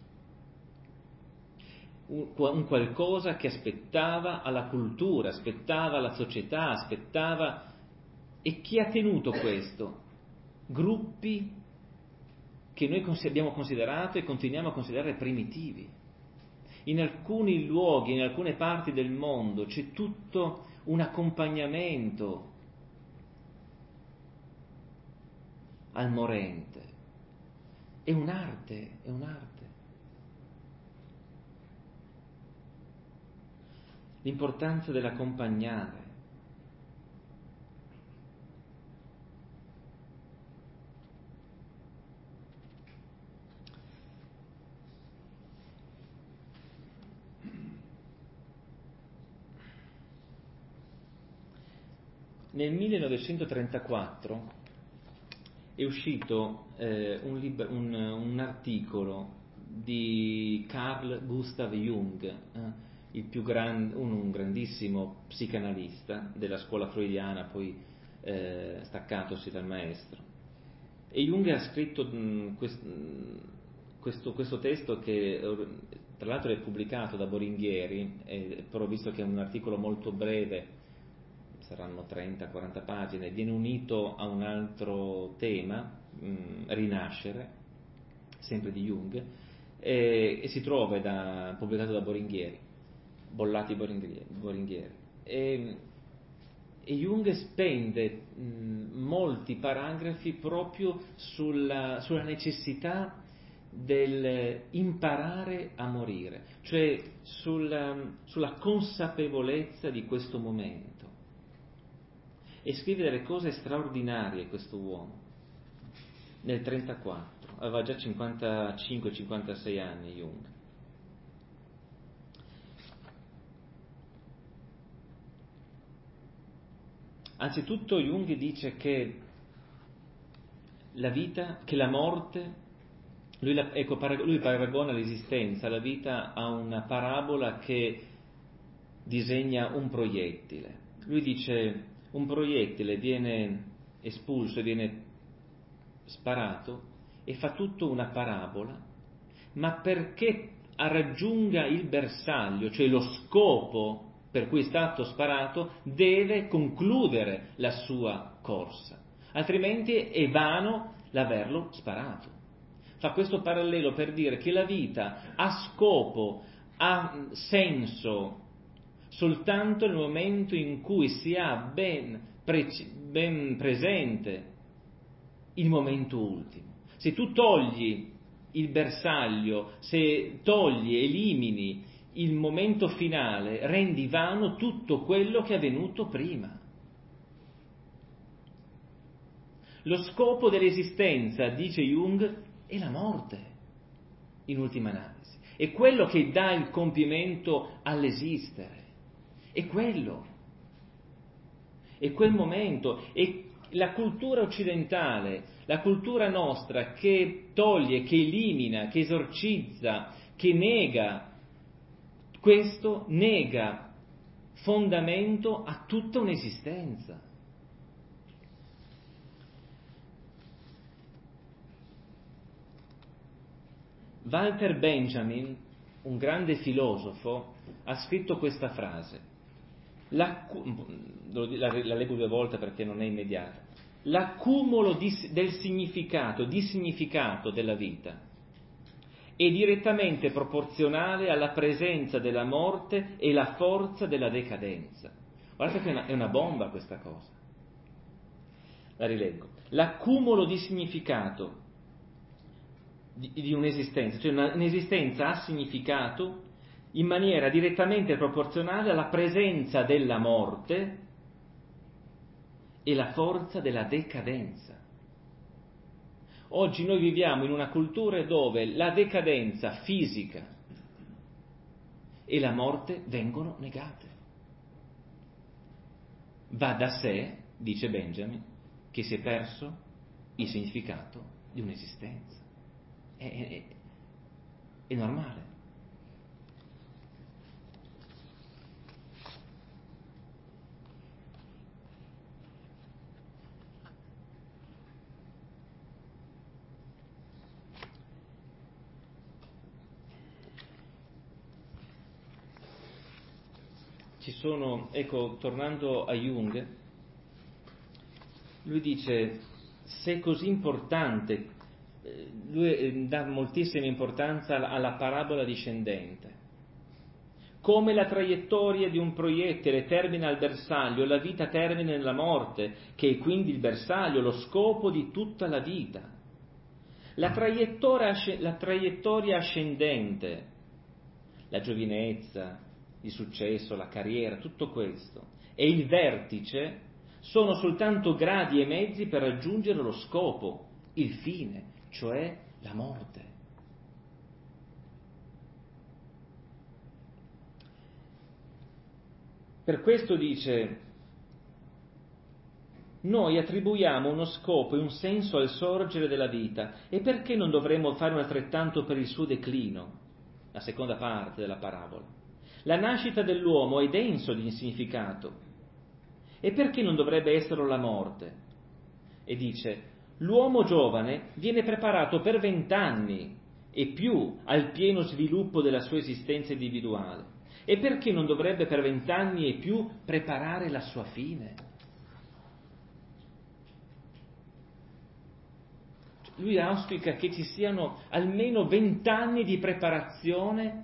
Un, un qualcosa che aspettava alla cultura, aspettava alla società, aspettava... E chi ha tenuto questo? Gruppi che noi abbiamo considerato e continuiamo a considerare primitivi. In alcuni luoghi, in alcune parti del mondo c'è tutto un accompagnamento al morente. È un'arte, è un'arte. L'importanza dell'accompagnare. Nel millenovecentotrentaquattro è uscito eh, un, liber- un, un articolo di Carl Gustav Jung, eh, il più gran- un, un grandissimo psicanalista della scuola freudiana, poi eh, staccatosi dal maestro. E Jung ha scritto mh, quest- mh, questo, questo testo che tra l'altro è pubblicato da Boringhieri, eh, però visto che è un articolo molto breve, saranno trenta quaranta pagine, viene unito a un altro tema, mh, Rinascere, sempre di Jung, e, e si trova da, pubblicato da Boringhieri, Bollati Boringhieri. Boringhieri. E, e Jung spende mh, molti paragrafi proprio sulla, sulla necessità del imparare a morire, cioè sulla, sulla consapevolezza di questo momento. E scrive delle cose straordinarie questo uomo, nel trentaquattro, aveva già cinquantacinque cinquantasei anni Jung. Anzitutto Jung dice che la vita, che la morte, lui, la, ecco, lui paragona l'esistenza, la vita a una parabola che disegna un proiettile. Lui dice: un proiettile viene espulso, viene sparato e fa tutto una parabola, ma perché raggiunga il bersaglio, cioè lo scopo per cui è stato sparato, deve concludere la sua corsa, altrimenti è vano l'averlo sparato. Fa questo parallelo per dire che la vita ha scopo, ha senso soltanto nel momento in cui si ha ben, pre- ben presente il momento ultimo. Se tu togli il bersaglio, se togli, elimini il momento finale, rendi vano tutto quello che è avvenuto prima. Lo scopo dell'esistenza, dice Jung, è la morte, in ultima analisi. È quello che dà il compimento all'esistere. È quello. È quel momento. È la cultura occidentale, la cultura nostra che toglie, che elimina, che esorcizza, che nega questo, nega fondamento a tutta un'esistenza. Walter Benjamin, un grande filosofo, ha scritto questa frase, la, la, la leggo due volte perché non è immediata: l'accumulo di, del significato, di significato della vita è direttamente proporzionale alla presenza della morte e la forza della decadenza. Guardate che è una, è una bomba questa cosa. La rileggo. L'accumulo di significato di, di un'esistenza, cioè una, un'esistenza ha significato in maniera direttamente proporzionale alla presenza della morte e la forza della decadenza. Oggi noi viviamo in una cultura dove la decadenza fisica e la morte vengono negate. Va da sé, dice Benjamin, che si è perso il significato di un'esistenza. È, è, è normale. Ci sono, ecco, tornando a Jung, lui dice, se è così importante, lui dà moltissima importanza alla parabola discendente. Come la traiettoria di un proiettile termina al bersaglio, la vita termina nella morte, che è quindi il bersaglio, lo scopo di tutta la vita. La traiettoria, la traiettoria ascendente, la giovinezza, il successo, la carriera, tutto questo, e il vertice sono soltanto gradi e mezzi per raggiungere lo scopo, il fine, cioè la morte. Per questo dice, noi attribuiamo uno scopo e un senso al sorgere della vita, e perché non dovremmo fare un altrettanto per il suo declino? La seconda parte della parabola. La nascita dell'uomo è denso di significato, e perché non dovrebbe esserlo la morte? E dice, l'uomo giovane viene preparato per vent'anni e più al pieno sviluppo della sua esistenza individuale, e perché non dovrebbe per vent'anni e più preparare la sua fine? Lui auspica che ci siano almeno vent'anni di preparazione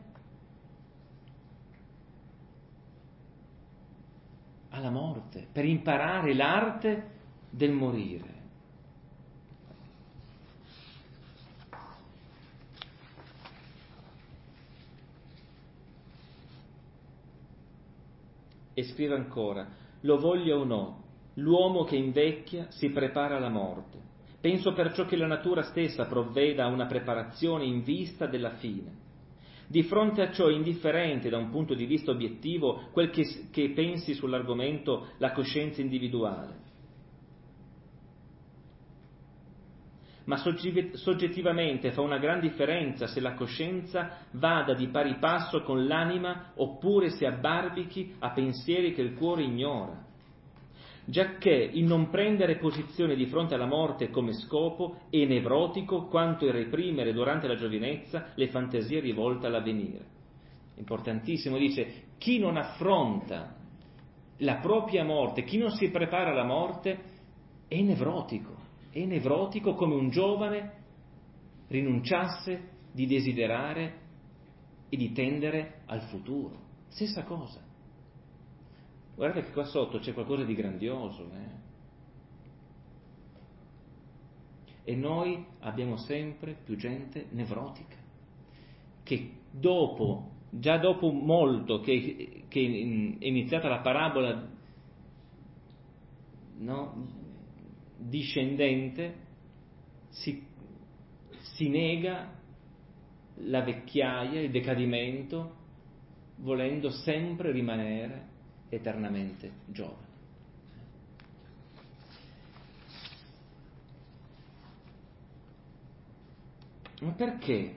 alla morte, per imparare l'arte del morire. E scrive ancora, lo voglia o no, l'uomo che invecchia si prepara alla morte. Penso perciò che la natura stessa provveda a una preparazione in vista della fine. Di fronte a ciò è indifferente da un punto di vista obiettivo quel che, che pensi sull'argomento la coscienza individuale. Ma soggettivamente fa una gran differenza se la coscienza vada di pari passo con l'anima oppure si abbarbichi a pensieri che il cuore ignora. giacché il non prendere posizione di fronte alla morte come scopo è nevrotico quanto il reprimere durante la giovinezza le fantasie rivolte all'avvenire. Importantissimo, dice, chi non affronta la propria morte, chi non si prepara alla morte è nevrotico, è nevrotico come un giovane rinunciasse di desiderare e di tendere al futuro. Stessa cosa. Guardate che qua sotto c'è qualcosa di grandioso. Eh? E noi abbiamo sempre più gente nevrotica, che dopo, già dopo molto che, che è iniziata la parabola, no, discendente, si, si nega la vecchiaia, il decadimento, volendo sempre rimanere eternamente giovane. Ma perché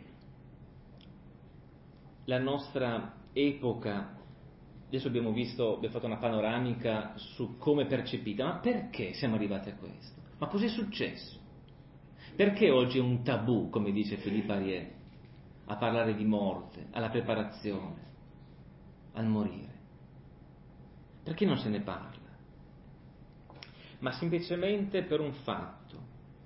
la nostra epoca, adesso abbiamo visto, abbiamo fatto una panoramica su come è percepita, ma perché siamo arrivati a questo? Ma cos'è successo? Perché oggi è un tabù, come dice Philippe Ariès, a parlare di morte, alla preparazione, al morire? Perché non se ne parla? Ma semplicemente per un fatto.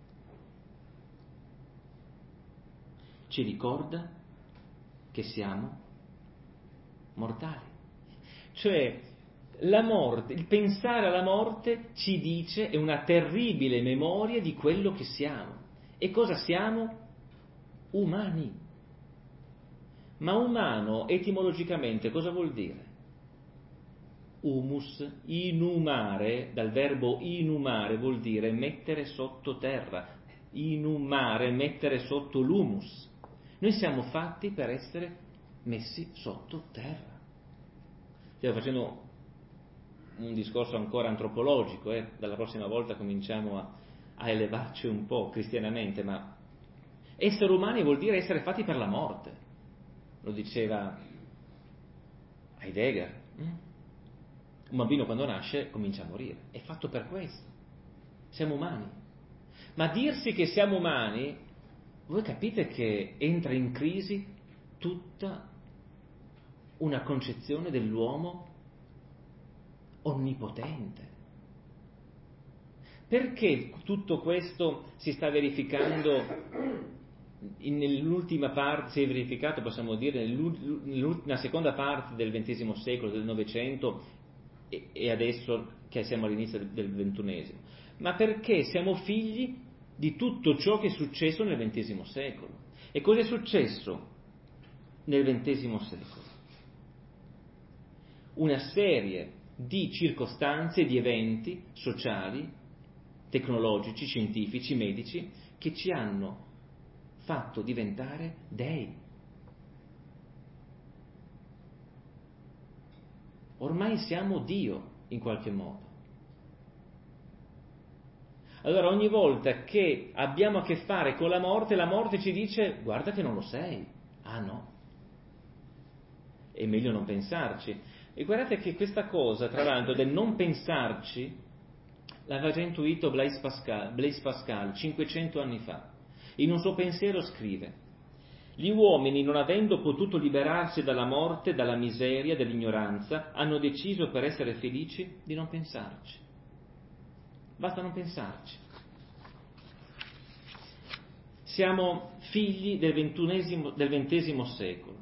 Ci ricorda che siamo mortali. Cioè, la morte, il pensare alla morte ci dice, è una terribile memoria di quello che siamo. E cosa siamo? Umani. Ma umano, etimologicamente, cosa vuol dire? Humus, inumare, dal verbo inumare vuol dire mettere sotto terra, inumare, mettere sotto l'humus. Noi siamo fatti per essere messi sotto terra. Stiamo facendo un discorso ancora antropologico, eh? Dalla prossima volta cominciamo a, a elevarci un po' cristianamente, ma essere umani vuol dire essere fatti per la morte, lo diceva Heidegger. Un bambino quando nasce comincia a morire, è fatto per questo, siamo umani. Ma dirsi che siamo umani, voi capite che entra in crisi tutta una concezione dell'uomo onnipotente. Perché tutto questo si sta verificando nell'ultima parte, si è verificato, possiamo dire, nella seconda parte del ventesimo secolo, del Novecento, e adesso che siamo all'inizio del ventunesimo? Ma perché siamo figli di tutto ciò che è successo nel ventesimo secolo. E cosa è successo nel ventesimo secolo? Una serie di circostanze, di eventi sociali, tecnologici, scientifici, medici, che ci hanno fatto diventare dei. Ormai siamo Dio, in qualche modo. Allora ogni volta che abbiamo a che fare con la morte, la morte ci dice: guarda che non lo sei. Ah no. È meglio non pensarci. E guardate che questa cosa, tra l'altro, del non pensarci, l'aveva già intuito Blaise Pascal, Blaise Pascal cinquecento anni fa. In un suo pensiero scrive: gli uomini, non avendo potuto liberarsi dalla morte, dalla miseria, dall'ignoranza, hanno deciso, per essere felici, di non pensarci. Basta non pensarci. Siamo figli del ventunesimo, del ventesimo secolo,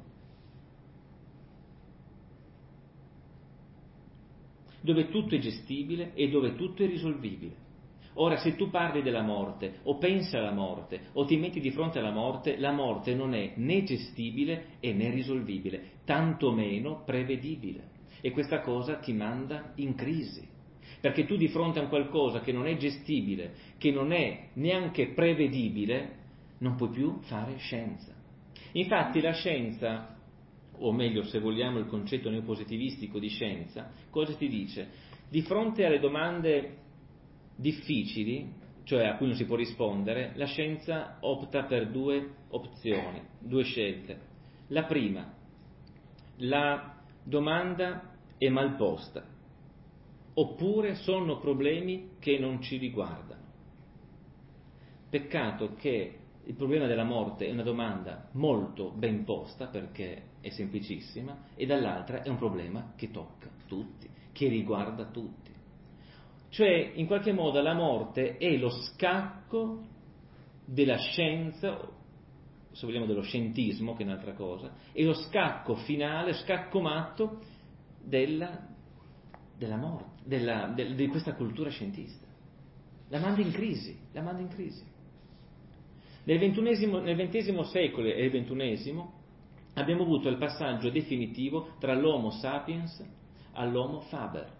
dove tutto è gestibile e dove tutto è risolvibile. Ora, se tu parli della morte, o pensi alla morte, o ti metti di fronte alla morte, la morte non è né gestibile e né risolvibile, tantomeno prevedibile. E questa cosa ti manda in crisi, perché tu di fronte a un qualcosa che non è gestibile, che non è neanche prevedibile, non puoi più fare scienza. Infatti la scienza, o meglio, se vogliamo il concetto neopositivistico di scienza, cosa ti dice? Di fronte alle domande difficili, cioè a cui non si può rispondere, la scienza opta per due opzioni, due scelte. La prima, la domanda è mal posta, oppure sono problemi che non ci riguardano. Peccato che il problema della morte è una domanda molto ben posta, perché è semplicissima, e dall'altra è un problema che tocca tutti, che riguarda tutti. Cioè, in qualche modo la morte è lo scacco della scienza, se vogliamo dello scientismo, che è un'altra cosa, è lo scacco finale, scacco matto della, della morte, della, de, di questa cultura scientista. La manda in crisi, la manda in crisi. Nel ventunesimo, nel ventesimo secolo e nel ventunesimo abbiamo avuto il passaggio definitivo tra l'Homo sapiens all'Homo faber.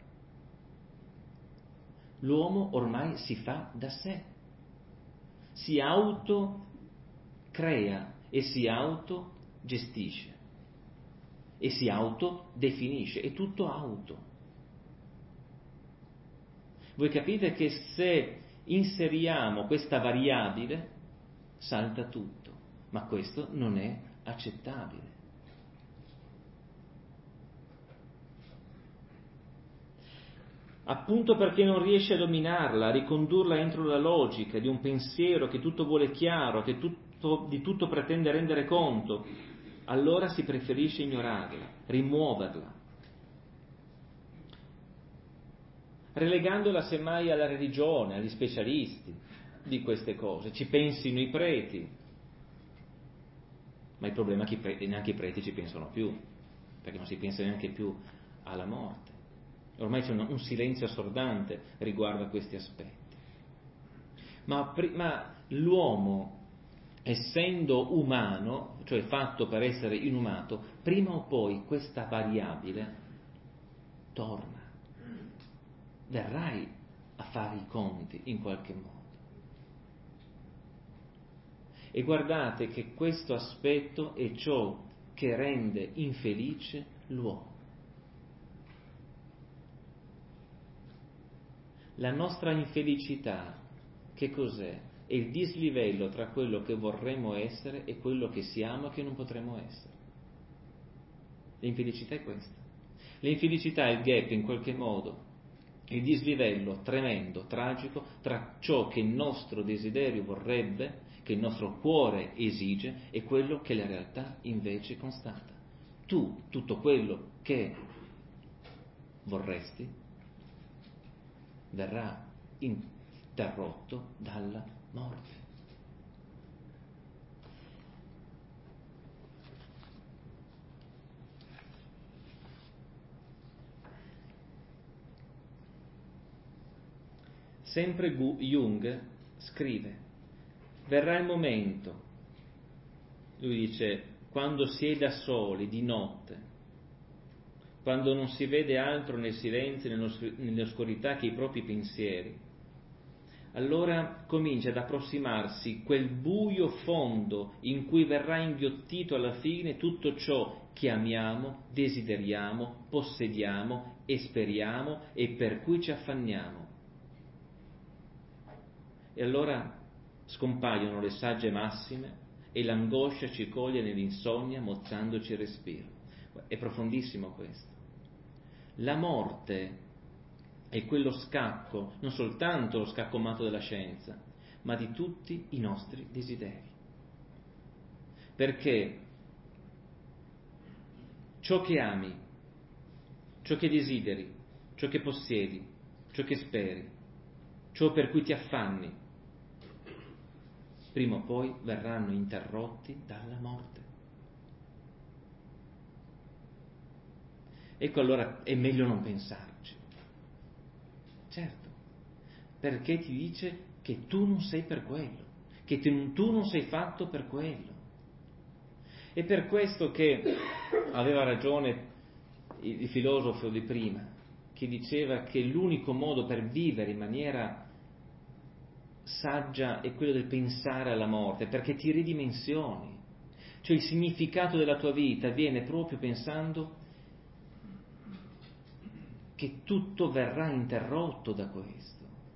L'uomo ormai si fa da sé, si autocrea e si autogestisce e si autodefinisce, è tutto auto. Voi capite che se inseriamo questa variabile salta tutto, ma questo non è accettabile. Appunto perché non riesce a dominarla, a ricondurla entro la logica di un pensiero che tutto vuole chiaro, che tutto, di tutto pretende rendere conto, allora si preferisce ignorarla, rimuoverla, relegandola semmai alla religione, agli specialisti di queste cose. Ci pensino i preti, ma il problema è che neanche i preti ci pensano più, perché non si pensa neanche più alla morte. Ormai c'è un, un silenzio assordante riguardo a questi aspetti. Ma, ma l'uomo, essendo umano, cioè fatto per essere inumato, prima o poi questa variabile torna. Verrai a fare i conti in qualche modo. E guardate che questo aspetto è ciò che rende infelice l'uomo. La nostra infelicità, che cos'è? È il dislivello tra quello che vorremmo essere e quello che siamo e che non potremo essere. L'infelicità è questa. L'infelicità è il gap, in qualche modo, il dislivello tremendo, tragico, tra ciò che il nostro desiderio vorrebbe, che il nostro cuore esige, e quello che la realtà invece constata. Tu, tutto quello che vorresti, verrà interrotto dalla morte. Sempre Jung scrive: verrà il momento, lui dice, quando si è da soli di notte, quando non si vede altro nel silenzio e nell'oscurità che i propri pensieri, allora comincia ad approssimarsi quel buio fondo in cui verrà inghiottito alla fine tutto ciò che amiamo, desideriamo, possediamo e speriamo e per cui ci affanniamo. E allora scompaiono le sagge massime e l'angoscia ci coglie nell'insonnia, mozzandoci il respiro. È profondissimo questo. La morte è quello scacco, non soltanto lo scacco matto della scienza, ma di tutti i nostri desideri. Perché ciò che ami, ciò che desideri, ciò che possiedi, ciò che speri, ciò per cui ti affanni, prima o poi verranno interrotti dalla morte. Ecco, allora è meglio non pensarci. Certo, perché ti dice che tu non sei per quello, che tu non sei fatto per quello. È per questo che aveva ragione il filosofo di prima, che diceva che l'unico modo per vivere in maniera saggia è quello del pensare alla morte, perché ti ridimensioni. Cioè il significato della tua vita viene proprio pensando che tutto verrà interrotto da questo.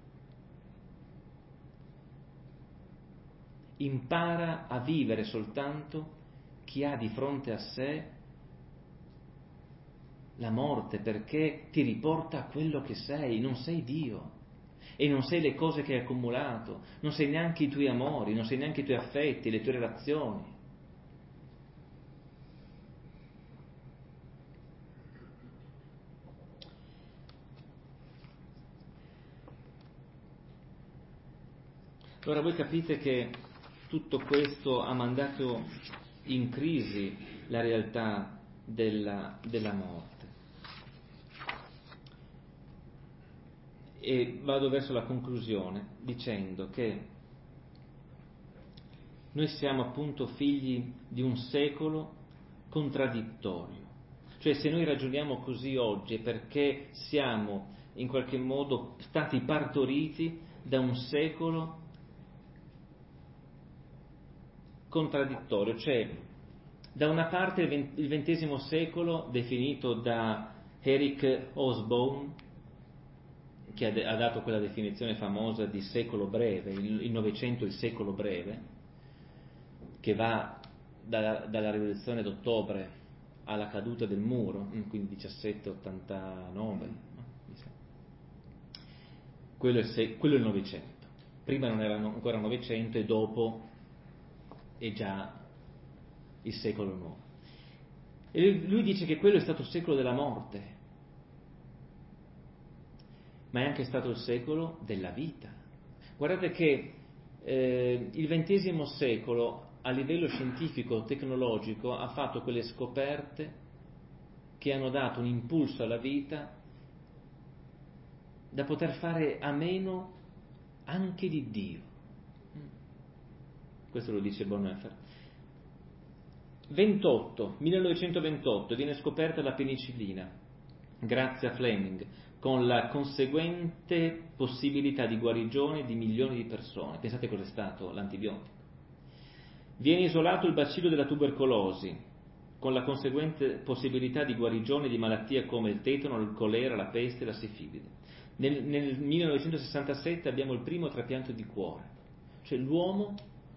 Impara a vivere soltanto chi ha di fronte a sé la morte, perché ti riporta a quello che sei, non sei Dio e non sei le cose che hai accumulato, non sei neanche i tuoi amori, non sei neanche i tuoi affetti, le tue relazioni. Allora voi capite che tutto questo ha mandato in crisi la realtà della, della morte. E vado verso la conclusione dicendo che noi siamo appunto figli di un secolo contraddittorio. Cioè, se noi ragioniamo così oggi è perché siamo in qualche modo stati partoriti da un secolo contraddittorio, cioè da una parte il ventesimo secolo definito da Eric Hobsbawm, che ha dato quella definizione famosa di secolo breve, il Novecento il secolo breve, che va dalla, dalla rivoluzione d'ottobre alla caduta del muro, quindi millesettecentoottantanove, no? quello, è, quello è il Novecento. Prima non era ancora Novecento e dopo è già il secolo nuovo. E lui dice che quello è stato il secolo della morte, ma è anche stato il secolo della vita. Guardate che eh, il ventesimo secolo a livello scientifico, tecnologico, ha fatto quelle scoperte che hanno dato un impulso alla vita da poter fare a meno anche di Dio. Questo lo dice Bonhoeffer. ventotto, millenovecentoventotto viene scoperta la penicillina, grazie a Fleming, con la conseguente possibilità di guarigione di milioni di persone. Pensate cos'è stato l'antibiotico. Viene isolato il bacillo della tubercolosi, con la conseguente possibilità di guarigione di malattie come il tetano, il colera, la peste e la sifilide. Nel, nel millenovecentosessantasette abbiamo il primo trapianto di cuore, cioè l'uomo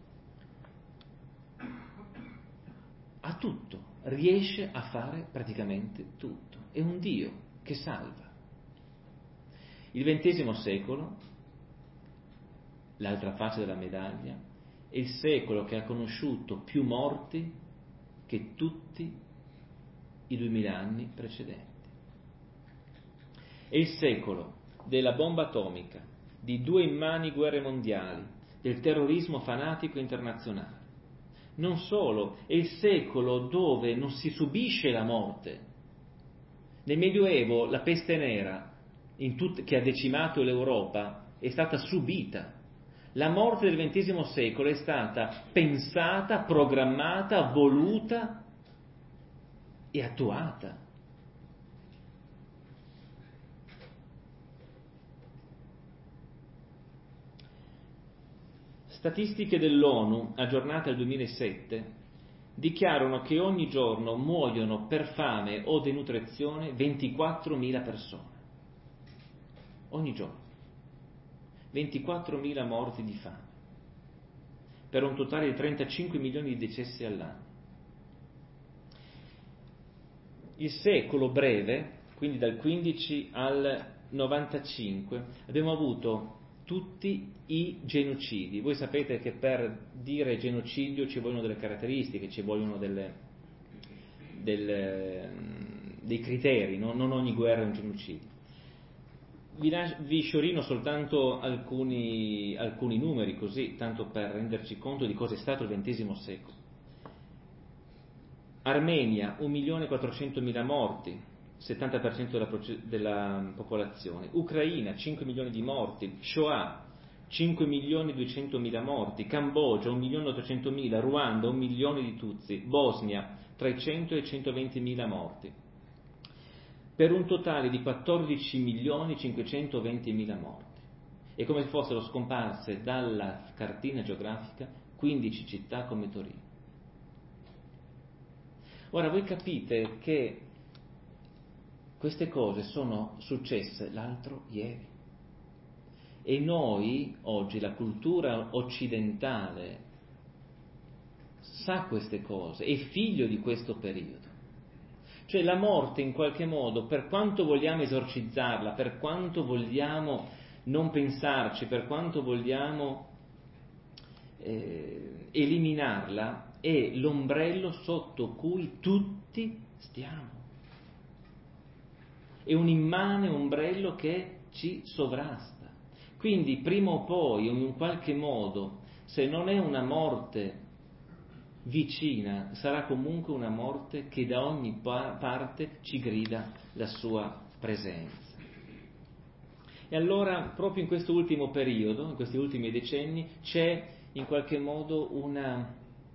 ha tutto, riesce a fare praticamente tutto, è un Dio che salva. Il ventesimo secolo, l'altra faccia della medaglia, è il secolo che ha conosciuto più morti che tutti i duemila anni precedenti. È il secolo della bomba atomica, di due immani guerre mondiali, del terrorismo fanatico internazionale. Non solo, è il secolo dove non si subisce la morte. Nel Medioevo la peste nera, in tut- che ha decimato l'Europa, è stata subita. La morte del ventesimo secolo è stata pensata, programmata, voluta e attuata. Statistiche dell'ONU, aggiornate al duemilasette, dichiarano che ogni giorno muoiono per fame o denutrizione ventiquattromila persone. Ogni giorno. ventiquattromila morti di fame, per un totale di trentacinque milioni di decessi all'anno. Il secolo breve, quindi dal quindici al novantacinque, abbiamo avuto tutti i genocidi. Voi sapete che per dire genocidio ci vogliono delle caratteristiche, ci vogliono delle, delle, dei criteri, no? Non ogni guerra è un genocidio. Vi, vi sciorino soltanto alcuni, alcuni numeri, così, tanto per renderci conto di cosa è stato il ventesimo secolo. Armenia, un milione quattrocentomila morti, settanta per cento della, della popolazione. Ucraina, cinque milioni di morti. Shoah, cinque milioni duecentomila morti. Cambogia, un milione ottocentomila. Ruanda, un milione di Tutsi. Bosnia, tra i cento e i centoventimila morti, per un totale di quattordici milioni cinquecentoventimila morti. È come se fossero scomparse dalla cartina geografica quindici città come Torino. Ora voi capite che queste cose sono successe l'altro ieri e noi oggi, la cultura occidentale sa queste cose, è figlio di questo periodo. Cioè la morte in qualche modo, per quanto vogliamo esorcizzarla, per quanto vogliamo non pensarci, per quanto vogliamo eh, eliminarla, è l'ombrello sotto cui tutti stiamo. È un immane ombrello che ci sovrasta. Quindi prima o poi, in un qualche modo, se non è una morte vicina, sarà comunque una morte che da ogni parte ci grida la sua presenza. E allora, proprio in questo ultimo periodo, in questi ultimi decenni, c'è in qualche modo una,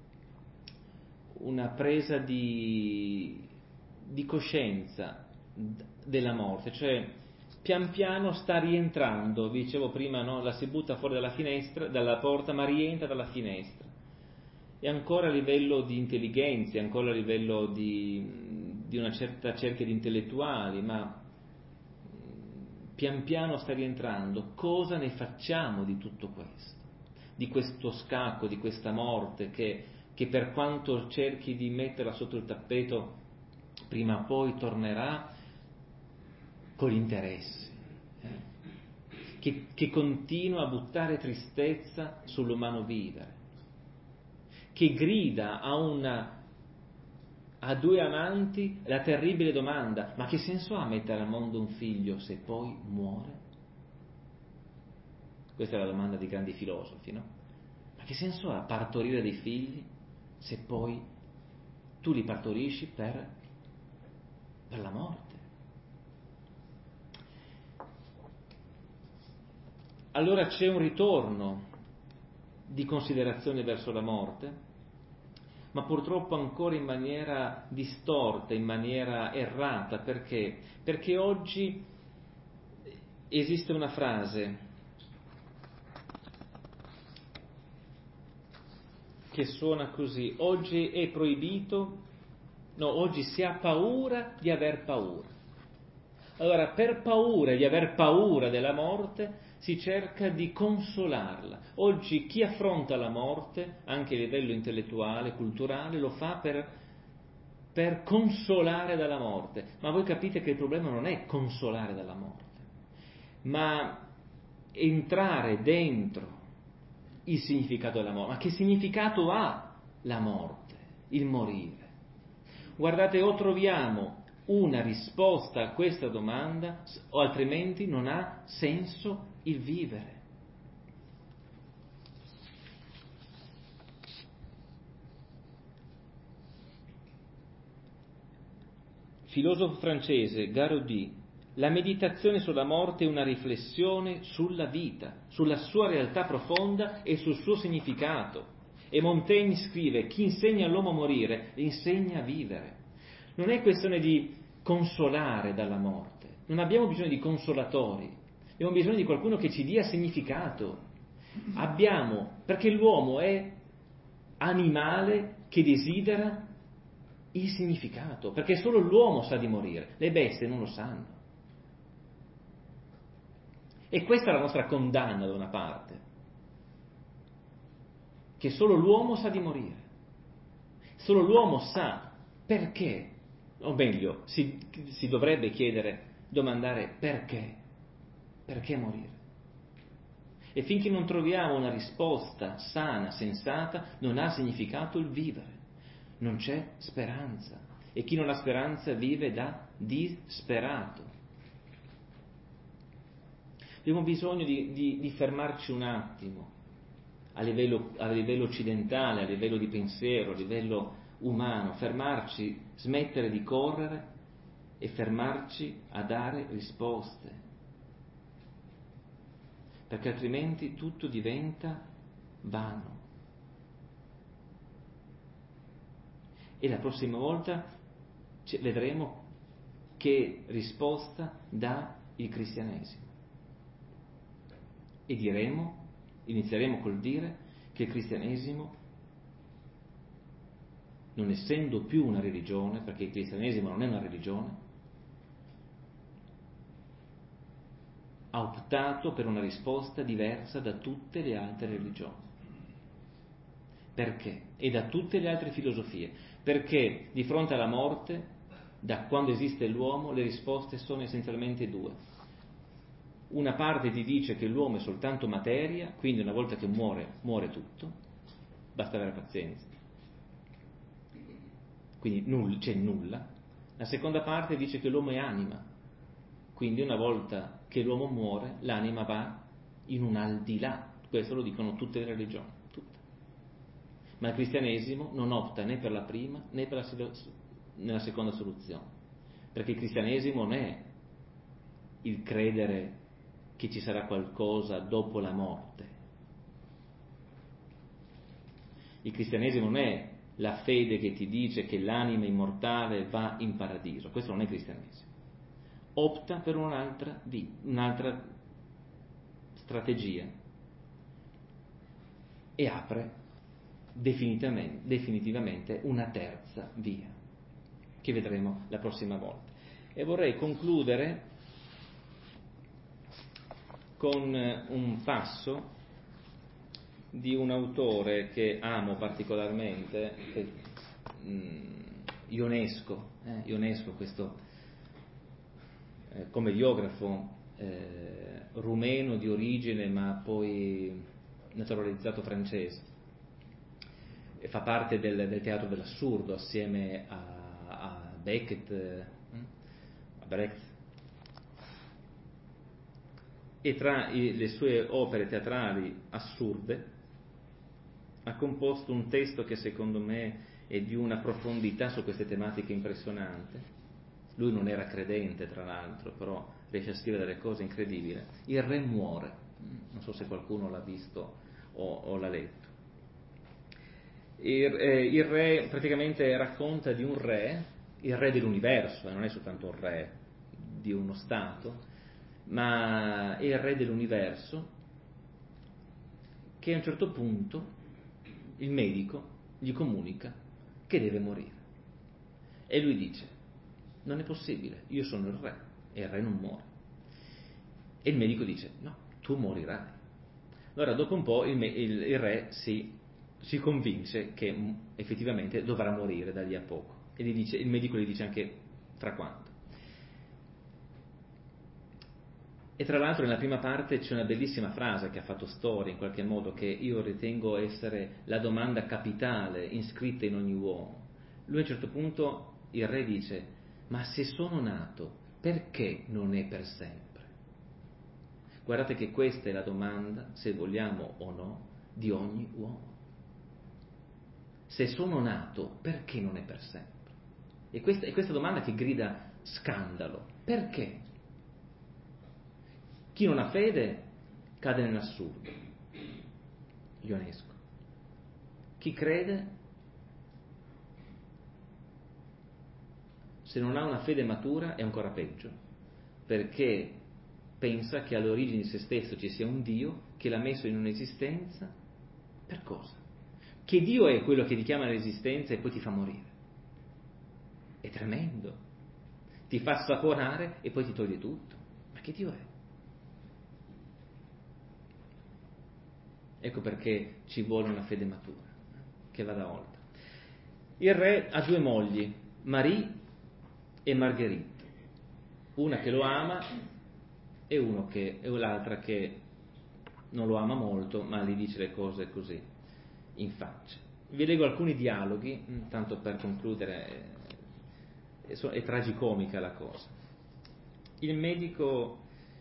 una presa di, di coscienza della morte, cioè pian piano sta rientrando, vi dicevo prima, no? La si butta fuori dalla finestra, dalla porta, ma rientra dalla finestra. E ancora a livello di intelligenza, ancora a livello di, di una certa cerchia di intellettuali, ma pian piano sta rientrando. Cosa ne facciamo di tutto questo? Di questo scacco, di questa morte che, che per quanto cerchi di metterla sotto il tappeto, prima o poi tornerà con gli interessi, eh? che, che continua a buttare tristezza sull'umano vivere, che grida a, una, a due amanti la terribile domanda: ma che senso ha mettere al mondo un figlio se poi muore? Questa è la domanda di grandi filosofi, no? Ma che senso ha partorire dei figli se poi tu li partorisci per, per la morte? Allora c'è un ritorno di considerazione verso la morte, ma purtroppo ancora in maniera distorta, in maniera errata. Perché? Perché oggi esiste una frase che suona così: oggi è proibito, no, oggi si ha paura di aver paura. Allora, per paura di aver paura della morte si cerca di consolarla. Oggi chi affronta la morte, anche a livello intellettuale, culturale, lo fa per, per consolare dalla morte. Ma voi capite che il problema non è consolare dalla morte, ma entrare dentro il significato della morte. Ma che significato ha la morte, il morire? Guardate, o troviamo una risposta a questa domanda, o altrimenti non ha senso il vivere. Filosofo francese Garoudi: la meditazione sulla morte è una riflessione sulla vita, sulla sua realtà profonda e sul suo significato. E Montaigne scrive: chi insegna all'uomo a morire insegna a vivere. Non è questione di consolare dalla morte, non abbiamo bisogno di consolatori, abbiamo bisogno di qualcuno che ci dia significato. Abbiamo, perché l'uomo è animale che desidera il significato, perché solo l'uomo sa di morire, le bestie non lo sanno. E questa è la nostra condanna da una parte, che solo l'uomo sa di morire, solo l'uomo sa perché, o meglio, si, si dovrebbe chiedere, domandare perché, perché morire? E finché non troviamo una risposta sana, sensata, non ha significato il vivere, non c'è speranza. E chi non ha speranza vive da disperato. Abbiamo bisogno di, di, di fermarci un attimo, a livello, a livello occidentale, a livello di pensiero, a livello umano, fermarci, smettere di correre e fermarci a dare risposte. Perché altrimenti tutto diventa vano. E la prossima volta vedremo che risposta dà il cristianesimo. E diremo, inizieremo col dire che il cristianesimo, non essendo più una religione, perché il cristianesimo non è una religione, ha optato per una risposta diversa da tutte le altre religioni. Perché? E da tutte le altre filosofie. Perché di fronte alla morte Da quando esiste l'uomo le risposte sono essenzialmente due. Una parte ti dice che l'uomo è soltanto materia, quindi una volta che muore, muore tutto, basta avere pazienza. Quindi null, c'è nulla. La seconda parte dice che l'uomo è anima, quindi una volta che l'uomo muore, l'anima va in un aldilà. Questo lo dicono tutte le religioni, tutte. Ma il cristianesimo non opta né per la prima né per la, nella seconda soluzione, perché il cristianesimo non è il credere che ci sarà qualcosa dopo la morte. Il cristianesimo non è la fede che ti dice che l'anima immortale va in paradiso. Questo non è cristianesimo. Opta per un'altra, di, un'altra strategia e apre definitivamente, definitivamente una terza via, che vedremo la prossima volta. E vorrei concludere con un passo di un autore che amo particolarmente, che, mh, Ionesco, eh, Ionesco, questo eh, commediografo eh, rumeno di origine ma poi naturalizzato francese, e fa parte del, del teatro dell'assurdo assieme a, a Beckett, eh, a Brecht. E tra i, le sue opere teatrali assurde ha composto un testo che secondo me è di una profondità su queste tematiche impressionante. Lui non era credente, tra l'altro, però riesce a scrivere delle cose incredibili. Il re muore, non so se qualcuno l'ha visto o, o l'ha letto. Il, eh, il re praticamente racconta di un re, il re dell'universo, e non è soltanto il re di uno stato, ma è il re dell'universo, che a un certo punto il medico gli comunica che deve morire. E lui dice: non è possibile, io sono il re, e il re non muore. E il medico dice: no, tu morirai. Allora dopo un po' il, il, il re si, si convince che effettivamente dovrà morire da lì a poco. E gli dice, il medico gli dice anche fra quanto. E tra l'altro nella prima parte c'è una bellissima frase che ha fatto storia in qualche modo, che io ritengo essere la domanda capitale iscritta in ogni uomo. Lui a un certo punto, il re dice: ma se sono nato, perché non è per sempre? Guardate che questa è la domanda, se vogliamo o no, di ogni uomo. Se sono nato, perché non è per sempre? E questa è questa domanda che grida scandalo. Perché? Chi non ha fede cade nell'assurdo, Ionesco. Chi crede, se non ha una fede matura, è ancora peggio, perché pensa che all'origine di se stesso ci sia un Dio che l'ha messo in un'esistenza per cosa? Che Dio è quello che ti chiama all'esistenza e poi ti fa morire. È tremendo. Ti fa assaporare e poi ti toglie tutto. Ma che Dio è? Ecco perché ci vuole una fede matura, che vada oltre. Il re ha due mogli, Marie e Marguerite, una che lo ama e, uno che, e l'altra che non lo ama molto, ma gli dice le cose così, in faccia. Vi leggo alcuni dialoghi, tanto per concludere, è, è tragicomica la cosa. Il medico,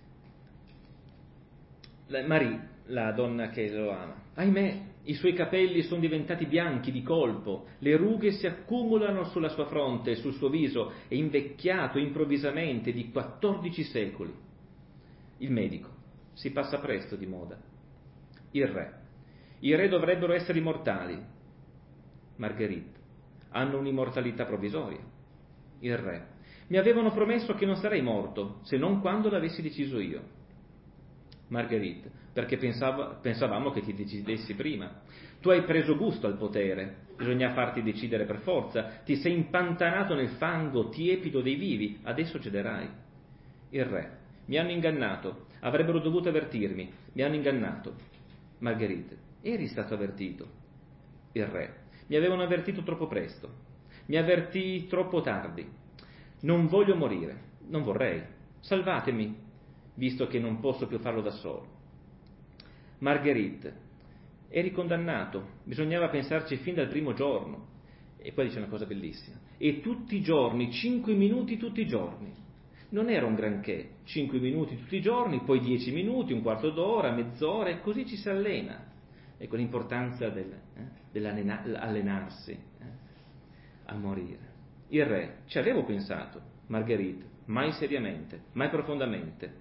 la, Marie, la donna che lo ama, ahimè, i suoi capelli sono diventati bianchi di colpo, le rughe si accumulano sulla sua fronte e sul suo viso, è invecchiato improvvisamente di quattordici secoli. Il medico, si passa presto di moda. Il re, i re dovrebbero essere immortali. Marguerite, hanno un'immortalità provvisoria. Il re, mi avevano promesso che non sarei morto, se non quando l'avessi deciso io. Marguerite, perché pensava, pensavamo che ti decidessi prima. Tu hai preso gusto al potere, bisogna farti decidere per forza, ti sei impantanato nel fango tiepido dei vivi, adesso cederai. Il re, mi hanno ingannato, avrebbero dovuto avvertirmi, mi hanno ingannato. Marguerite, eri stato avvertito. Il re, mi avevano avvertito troppo presto, mi avvertì troppo tardi. Non voglio morire, non vorrei, salvatemi, visto che non posso più farlo da solo. Marguerite, eri condannato, bisognava pensarci fin dal primo giorno. E poi dice una cosa bellissima, e tutti i giorni, cinque minuti tutti i giorni. Non era un granché, cinque minuti tutti i giorni, poi dieci minuti, un quarto d'ora, mezz'ora, e così ci si allena. Ecco l'importanza del, eh, dell'allenarsi eh, a morire. Il re, ci avevo pensato, Marguerite, mai seriamente, mai profondamente.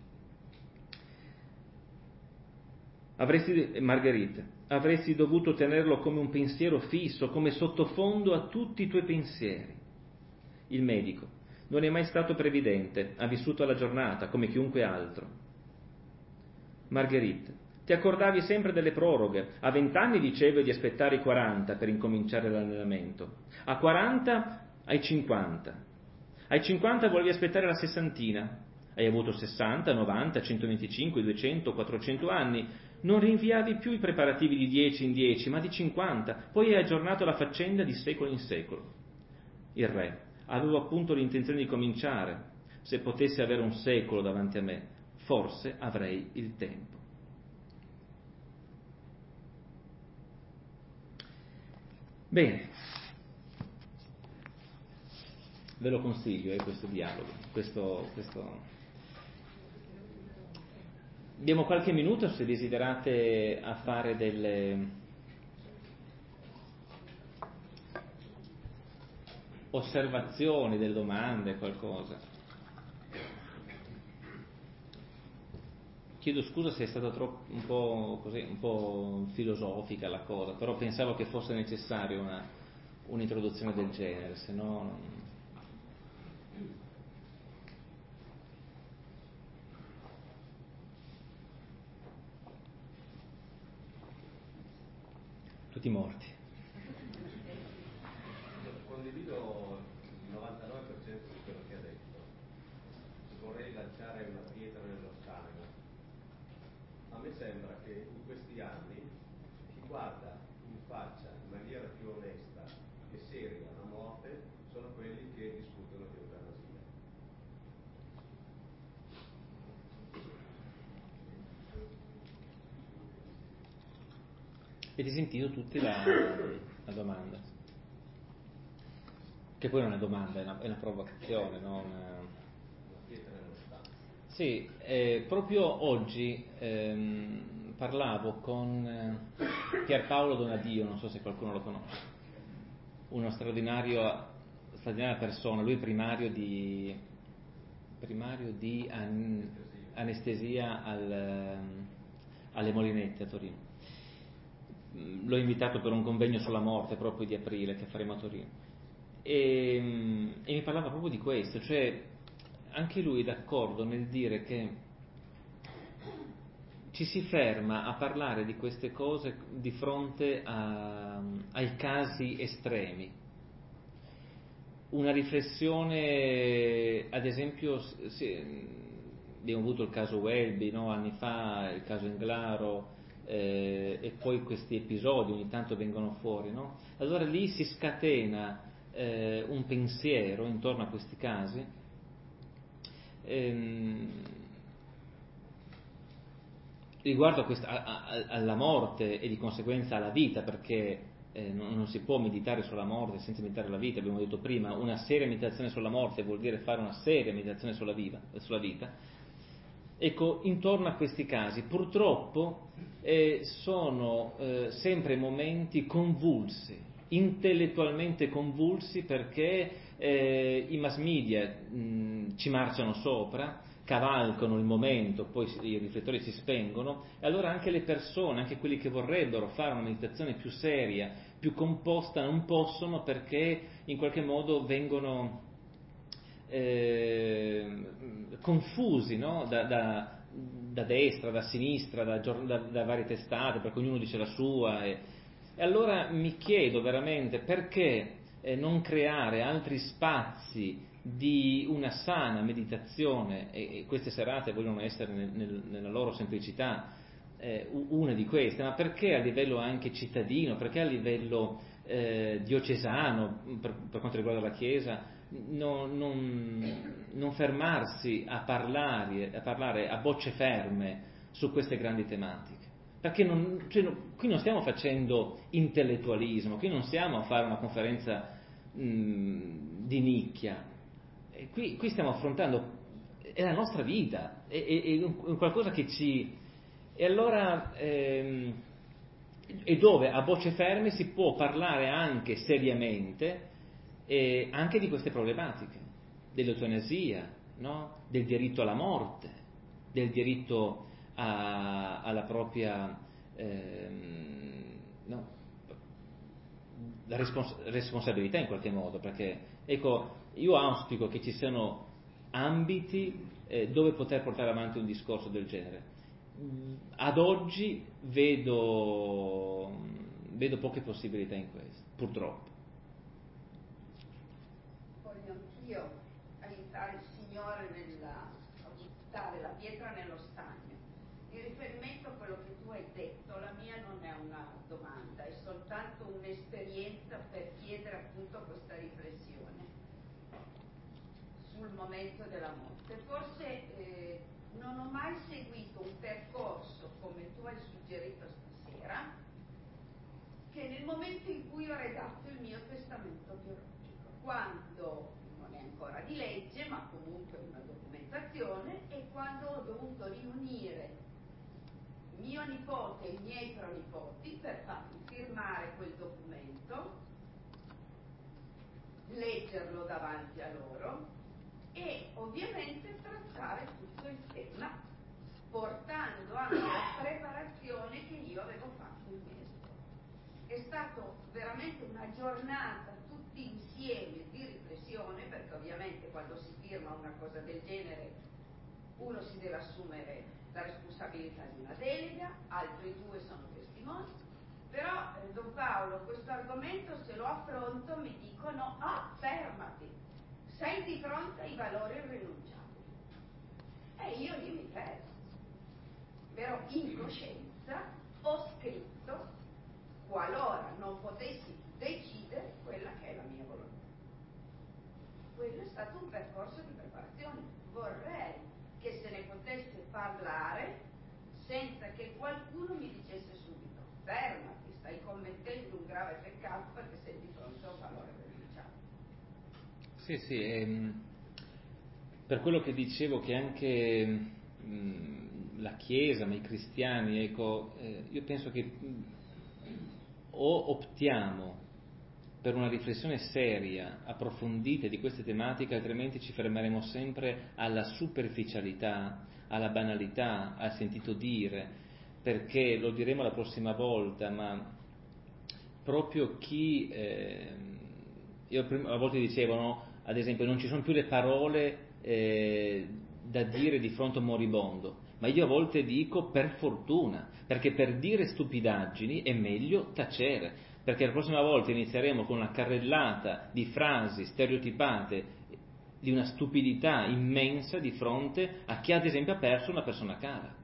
Avresti, Marguerite, avresti dovuto tenerlo come un pensiero fisso, come sottofondo a tutti i tuoi pensieri. Il medico, non è mai stato previdente, ha vissuto alla giornata, come chiunque altro. Marguerite, ti accordavi sempre delle proroghe, a vent'anni dicevi di aspettare i quaranta per incominciare l'allenamento, a quaranta ai cinquanta, ai cinquanta volevi aspettare la sessantina, hai avuto sessanta, novanta, centoventicinque, duecento, quattrocento anni, non rinviavi più i preparativi di dieci in dieci, ma di cinquanta, poi hai aggiornato la faccenda di secolo in secolo. Il re, avevo appunto l'intenzione di cominciare, se potessi avere un secolo davanti a me, forse avrei il tempo. Bene, ve lo consiglio, eh, questo dialogo, questo, questo... Abbiamo qualche minuto se desiderate a fare delle osservazioni, delle domande, qualcosa. Chiedo scusa se è stata troppo un po' così, un po' filosofica la cosa, però pensavo che fosse necessaria una, un'introduzione del genere, se no non... Tutti morti. Condivido il novantanove per cento di quello che ha detto. Vorrei lanciare una pietra nello stagno. A me sembra che in questi anni chi guarda in faccia in maniera più onesta e seria la morte sono quelli che discutono di eutanasia. Avete sentito tutti la, la domanda? Che poi non è domanda, è una, è una provocazione, no? Una... Sì, eh, proprio oggi ehm, parlavo con eh, Pierpaolo Donadio, non so se qualcuno lo conosce, uno straordinario, straordinaria persona, lui è primario di, primario di an, anestesia al, alle Molinette a Torino. L'ho invitato per un convegno sulla morte proprio di aprile che faremo a Torino e, e mi parlava proprio di questo, cioè anche lui è d'accordo nel dire che ci si ferma a parlare di queste cose di fronte a, ai casi estremi. Una riflessione, ad esempio, sì, abbiamo avuto il caso Welby, no? Anni fa, il caso Englaro, eh, e poi questi episodi ogni tanto vengono fuori, no? Allora lì si scatena eh, un pensiero intorno a questi casi, ehm, riguardo a questa, a, a, alla morte e di conseguenza alla vita, perché eh, non, non si può meditare sulla morte senza meditare sulla vita. Abbiamo detto prima, una seria meditazione sulla morte vuol dire fare una seria meditazione sulla, viva, sulla vita. Ecco, intorno a questi casi purtroppo eh, sono eh, sempre momenti convulsi, intellettualmente convulsi, perché eh, i mass media mh, ci marciano sopra, cavalcano il momento, poi i riflettori si spengono, e allora anche le persone, anche quelli che vorrebbero fare una meditazione più seria, più composta, non possono, perché in qualche modo vengono eh, confusi, no? da, da, da destra, da sinistra, da, da, da varie testate, perché ognuno dice la sua. E, e allora mi chiedo veramente perché eh, non creare altri spazi di una sana meditazione, e, e queste serate vogliono essere nel, nel, nella loro semplicità eh, una di queste, ma perché a livello anche cittadino, perché a livello eh, diocesano, per, per quanto riguarda la Chiesa, non, non, non fermarsi a parlare, a parlare a bocce ferme su queste grandi tematiche, perché non, cioè, no, qui non stiamo facendo intellettualismo, qui non stiamo a fare una conferenza mh, di nicchia, e qui, qui stiamo affrontando è la nostra vita, è, è, è un qualcosa che ci... E allora, ehm, e dove a bocce ferme si può parlare anche seriamente, eh, anche di queste problematiche, dell'eutanasia, no? Del diritto alla morte, del diritto a, alla propria... Ehm, no? La respons- responsabilità in qualche modo, perché, ecco, io auspico che ci siano ambiti eh, dove poter portare avanti un discorso del genere. Ad oggi vedo, vedo poche possibilità in questo, purtroppo. Voglio anch'io aiutare il Signore nella, a buttare la pietra nello stagno. In riferimento a quello che tu hai detto, la mia non è una domanda, è soltanto un'esperienza per chiedere appunto questa riflessione sul momento della morte. Forse eh, non ho mai seguito un percorso come tu hai suggerito stasera, che nel momento in cui ho redatto il mio testamento biologico, quando non è ancora di legge ma comunque una documentazione, e quando ho dovuto riunire mio nipote e i miei pronipoti per farmi firmare quel documento, leggerlo davanti a loro e ovviamente trattare tutto il tema, portando anche la preparazione che io avevo fatto in mezzo. È stata veramente una giornata tutti insieme di riflessione, perché ovviamente quando si firma una cosa del genere uno si deve assumere la responsabilità di una delega, altri due sono testimoni, però eh, Don Paolo, questo argomento se lo affronto mi dicono: ah, fermati, sei di fronte ai valori irrinunciabili. E io lì mi fermo, però in coscienza ho scritto: qualora non potessi decidere quella che è la mia volontà. Quello è stato un percorso di preparazione. Vorrei che se ne potesse parlare senza che qualcuno mi dicesse subito: fermati, stai commettendo un grave peccato perché sei di fronte a un valore irrinunciabile. Sì, sì, ehm, per quello che dicevo che anche mh, la Chiesa, ma i cristiani, ecco, eh, io penso che mh, o optiamo per una riflessione seria, approfondita di queste tematiche, altrimenti ci fermeremo sempre alla superficialità, alla banalità, al sentito dire, perché lo diremo la prossima volta, ma proprio chi, eh, io a volte dicevo, no, ad esempio, non ci sono più le parole eh, da dire di fronte a un moribondo, ma io a volte dico per fortuna, perché per dire stupidaggini è meglio tacere, perché la prossima volta inizieremo con una carrellata di frasi stereotipate di una stupidità immensa di fronte a chi ad esempio ha perso una persona cara.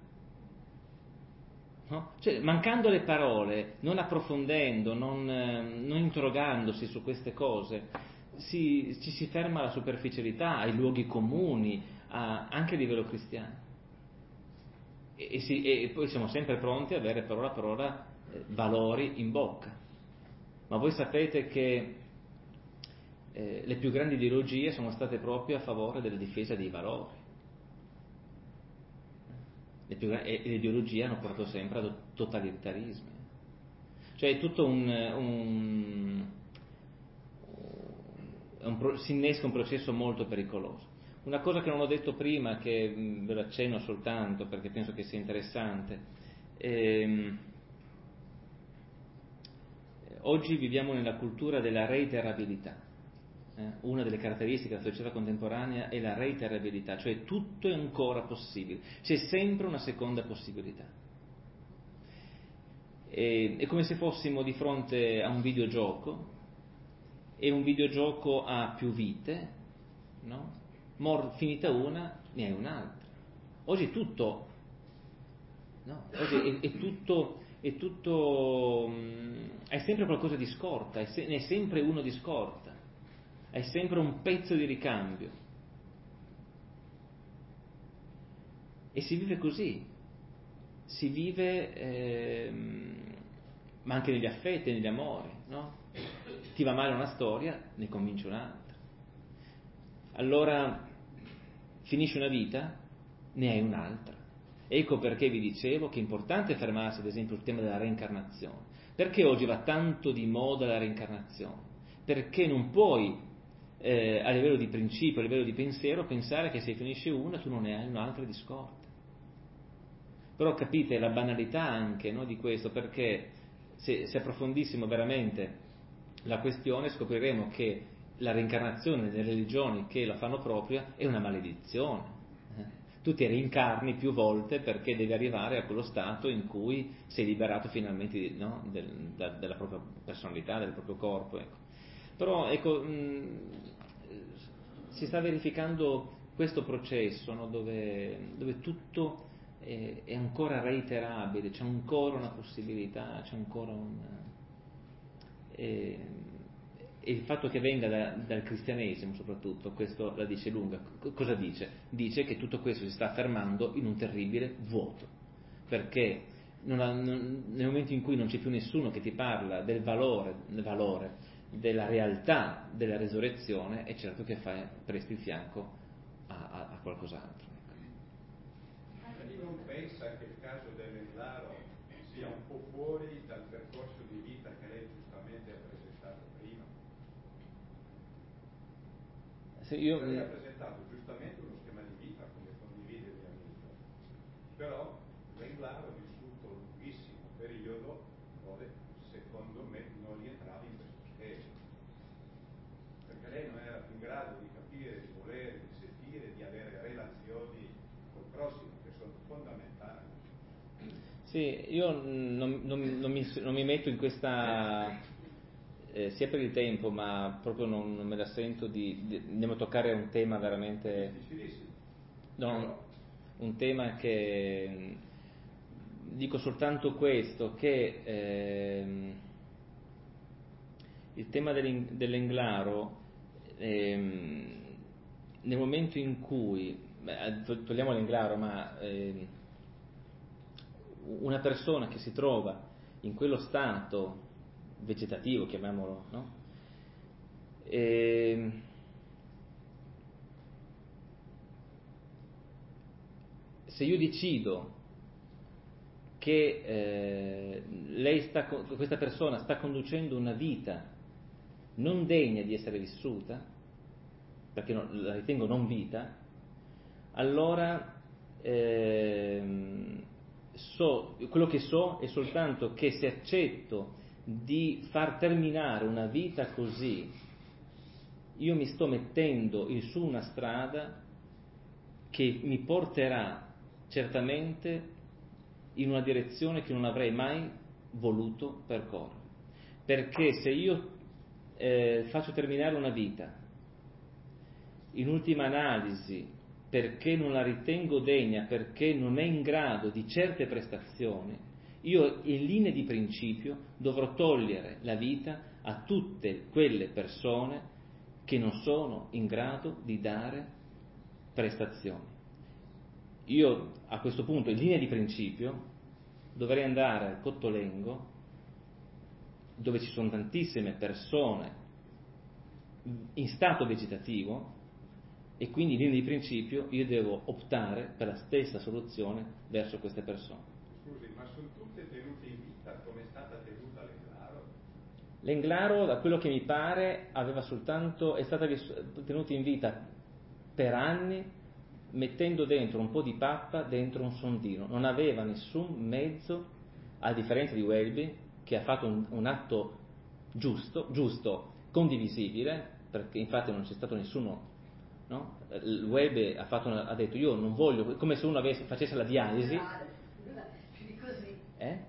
No? Cioè, mancando le parole, non approfondendo, non, eh, non interrogandosi su queste cose, si, ci si ferma alla superficialità, ai luoghi comuni, a, anche a livello cristiano. E, e, si, e poi siamo sempre pronti ad avere parola a parola eh, valori in bocca. Ma voi sapete che eh, le più grandi ideologie sono state proprio a favore della difesa dei valori. Le più, e le ideologie hanno portato sempre a totalitarismi. Cioè è tutto un, un, un si innesca un processo molto pericoloso. Una cosa che non ho detto prima, che ve lo accenno soltanto perché penso che sia interessante, ehm, oggi viviamo nella cultura della reiterabilità. Eh, una delle caratteristiche della società contemporanea è la reiterabilità, cioè tutto è ancora possibile, c'è sempre una seconda possibilità. E, è come se fossimo di fronte a un videogioco e un videogioco ha più vite, no? Mor, finita una, ne hai un'altra. Oggi è tutto, no? Oggi è, è tutto, è tutto, è sempre qualcosa di scorta, è, se, è sempre uno di scorta. hai sempre un pezzo di ricambio. E si vive così, si vive, ehm, ma anche negli affetti, negli amori, no? Ti va male una storia, ne convinci un'altra. Allora finisce una vita, ne hai un'altra. Ecco perché vi dicevo che è importante fermarsi, ad esempio, sul tema della reincarnazione. Perché oggi va tanto di moda la reincarnazione? Perché non puoi, eh, a livello di principio, a livello di pensiero, pensare che se finisce una tu non ne hai un'altra di scorta. Però capite la banalità anche, no, di questo, perché se, se approfondissimo veramente la questione scopriremo che la reincarnazione nelle religioni che la fanno propria è una maledizione. Tu ti reincarni più volte perché devi arrivare a quello stato in cui sei liberato finalmente, no, del, da, della propria personalità, del proprio corpo. Ecco. Però ecco, mh, si sta verificando questo processo, no, dove, dove tutto è, è ancora reiterabile, c'è ancora una possibilità, c'è ancora un... E, e il fatto che venga da, dal cristianesimo soprattutto, questo la dice lunga. Cosa dice? Dice che tutto questo si sta fermando in un terribile vuoto, perché non ha, non, nel momento in cui non c'è più nessuno che ti parla del valore, del valore, della realtà della resurrezione, è certo che fai, presti il fianco a, a, a qualcos'altro. Lei non pensa che il caso dell'Englaro sia un po' fuori dal percorso di vita che lei giustamente ha presentato prima? Se io... Lei ha presentato giustamente uno schema di vita come condivide mia amica, però l'Englaro ha vissuto un lunghissimo periodo dove secondo me non rientrava in questo schema, perché lei non era più in grado di capire, di volere, di sentire, di avere relazioni col prossimo che sono fondamentali. Sì, io non, non, non, mi, non mi metto in questa, eh, sia per il tempo, ma proprio non, non me la sento di, di andiamo a toccare un tema veramente, no, un tema che dico soltanto questo, che eh, il tema dell'Englaro, eh, nel momento in cui, beh, togliamo l'Englaro, ma eh, una persona che si trova in quello stato vegetativo, chiamiamolo, no? E se io decido che eh, lei sta, questa persona sta conducendo una vita non degna di essere vissuta, perché no, la ritengo non vita, allora eh, so, quello che so è soltanto che se accetto di far terminare una vita così, io mi sto mettendo su una strada che mi porterà certamente in una direzione che non avrei mai voluto percorrere. Perché se io eh, faccio terminare una vita, in ultima analisi, perché non la ritengo degna, perché non è in grado di certe prestazioni, io in linea di principio dovrò togliere la vita a tutte quelle persone che non sono in grado di dare prestazioni. Io a questo punto, in linea di principio, dovrei andare al Cottolengo, dove ci sono tantissime persone in stato vegetativo, e quindi in linea di principio io devo optare per la stessa soluzione verso queste persone. Scusi, ma sono tutte tenute in vita come è stata tenuta l'Englaro? L'Englaro, da quello che mi pare, aveva soltanto, è stata tenuta in vita per anni mettendo dentro un po' di pappa dentro un sondino, non aveva nessun mezzo, a differenza di Welby, che ha fatto un, un atto giusto, giusto, condivisibile, perché infatti non c'è stato nessuno, no? Welby ha, fatto una, ha detto io non voglio, come se uno avesse, facesse la dialisi. Eh?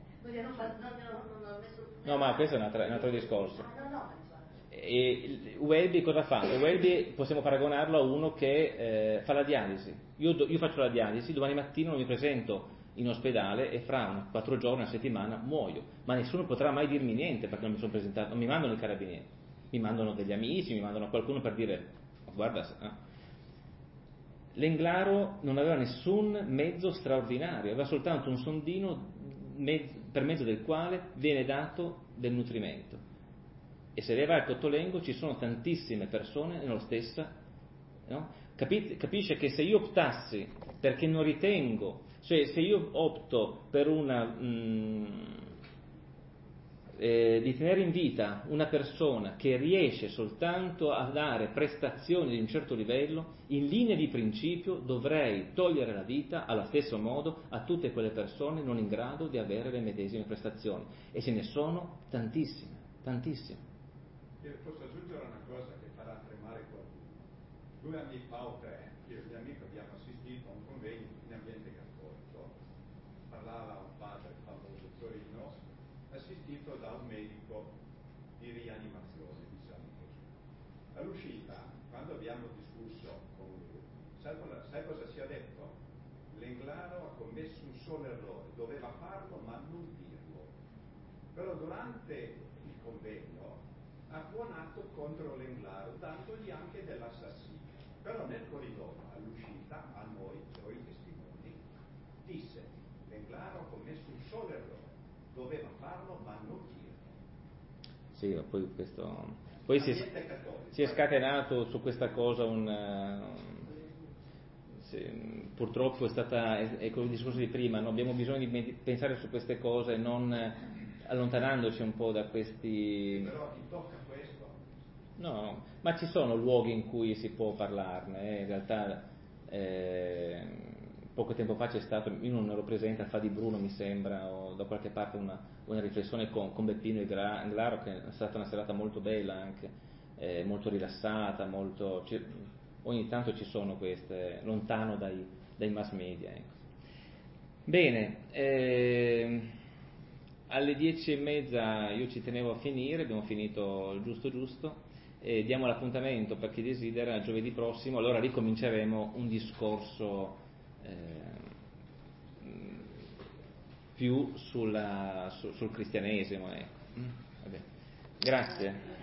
No, ma questo è un altro, un altro discorso. E Welby cosa fa? Welby possiamo paragonarlo a uno che eh, fa la dialisi. Io, io faccio la dialisi, domani mattina non mi presento in ospedale e fra una, quattro giorni, una settimana muoio, ma nessuno potrà mai dirmi niente perché non mi sono presentato, non mi mandano i carabinieri. mi mandano degli amici, mi mandano qualcuno per dire guarda, eh. L'Englaro non aveva nessun mezzo straordinario, aveva soltanto un sondino mezzo, per mezzo del quale viene dato del nutrimento. E se lei va al Cottolengo ci sono tantissime persone nello stessa, no? Capite, capisce che se io optassi, perché non ritengo, cioè se io opto per una mh, eh, di tenere in vita una persona che riesce soltanto a dare prestazioni di un certo livello, in linea di principio dovrei togliere la vita allo stesso modo a tutte quelle persone non in grado di avere le medesime prestazioni, e ce ne sono tantissime, tantissime. Io posso aggiungere una cosa che farà tremare qualcuno. Due anni fa o tre, io e il mio amico abbiamo assistito a un convegno in ambiente cattolico. Parlava un padre famoso a Torino, assistito da un medico di rianimazione, diciamo così. All'uscita, quando abbiamo discusso con lui, sai, sai cosa si è detto? L'Englaro ha commesso un solo errore, doveva farlo ma non dirlo. Però durante il convegno ha buonato contro l'Englaro, dandogli anche dell'assassino. Però nel corridoio, all'uscita, a noi, noi testimoni, disse: l'Englaro ha commesso un solo errore, doveva farlo ma non dirlo. Sì, ma poi questo poi si è, cattolico, si è scatenato su questa cosa un uh, sì, purtroppo è stata è, è come il discorso di prima, no? Abbiamo bisogno di pensare su queste cose, non allontanandoci un po' da questi. Però ti tocca questo. No, no, ma ci sono luoghi in cui si può parlarne, eh. In realtà eh, poco tempo fa c'è stato, io non ero presente, al Fa di Bruno mi sembra, o da qualche parte una, una riflessione con, con Beppino Englaro, che è stata una serata molto bella anche, eh, molto rilassata, molto, ci, ogni tanto ci sono queste, lontano dai, dai mass media. Ecco. Bene, eh, alle dieci e mezza io ci tenevo a finire, abbiamo finito il giusto giusto, e diamo l'appuntamento per chi desidera giovedì prossimo, allora ricominceremo un discorso eh, più sulla, su, sul cristianesimo. Ecco. Vabbè. Grazie.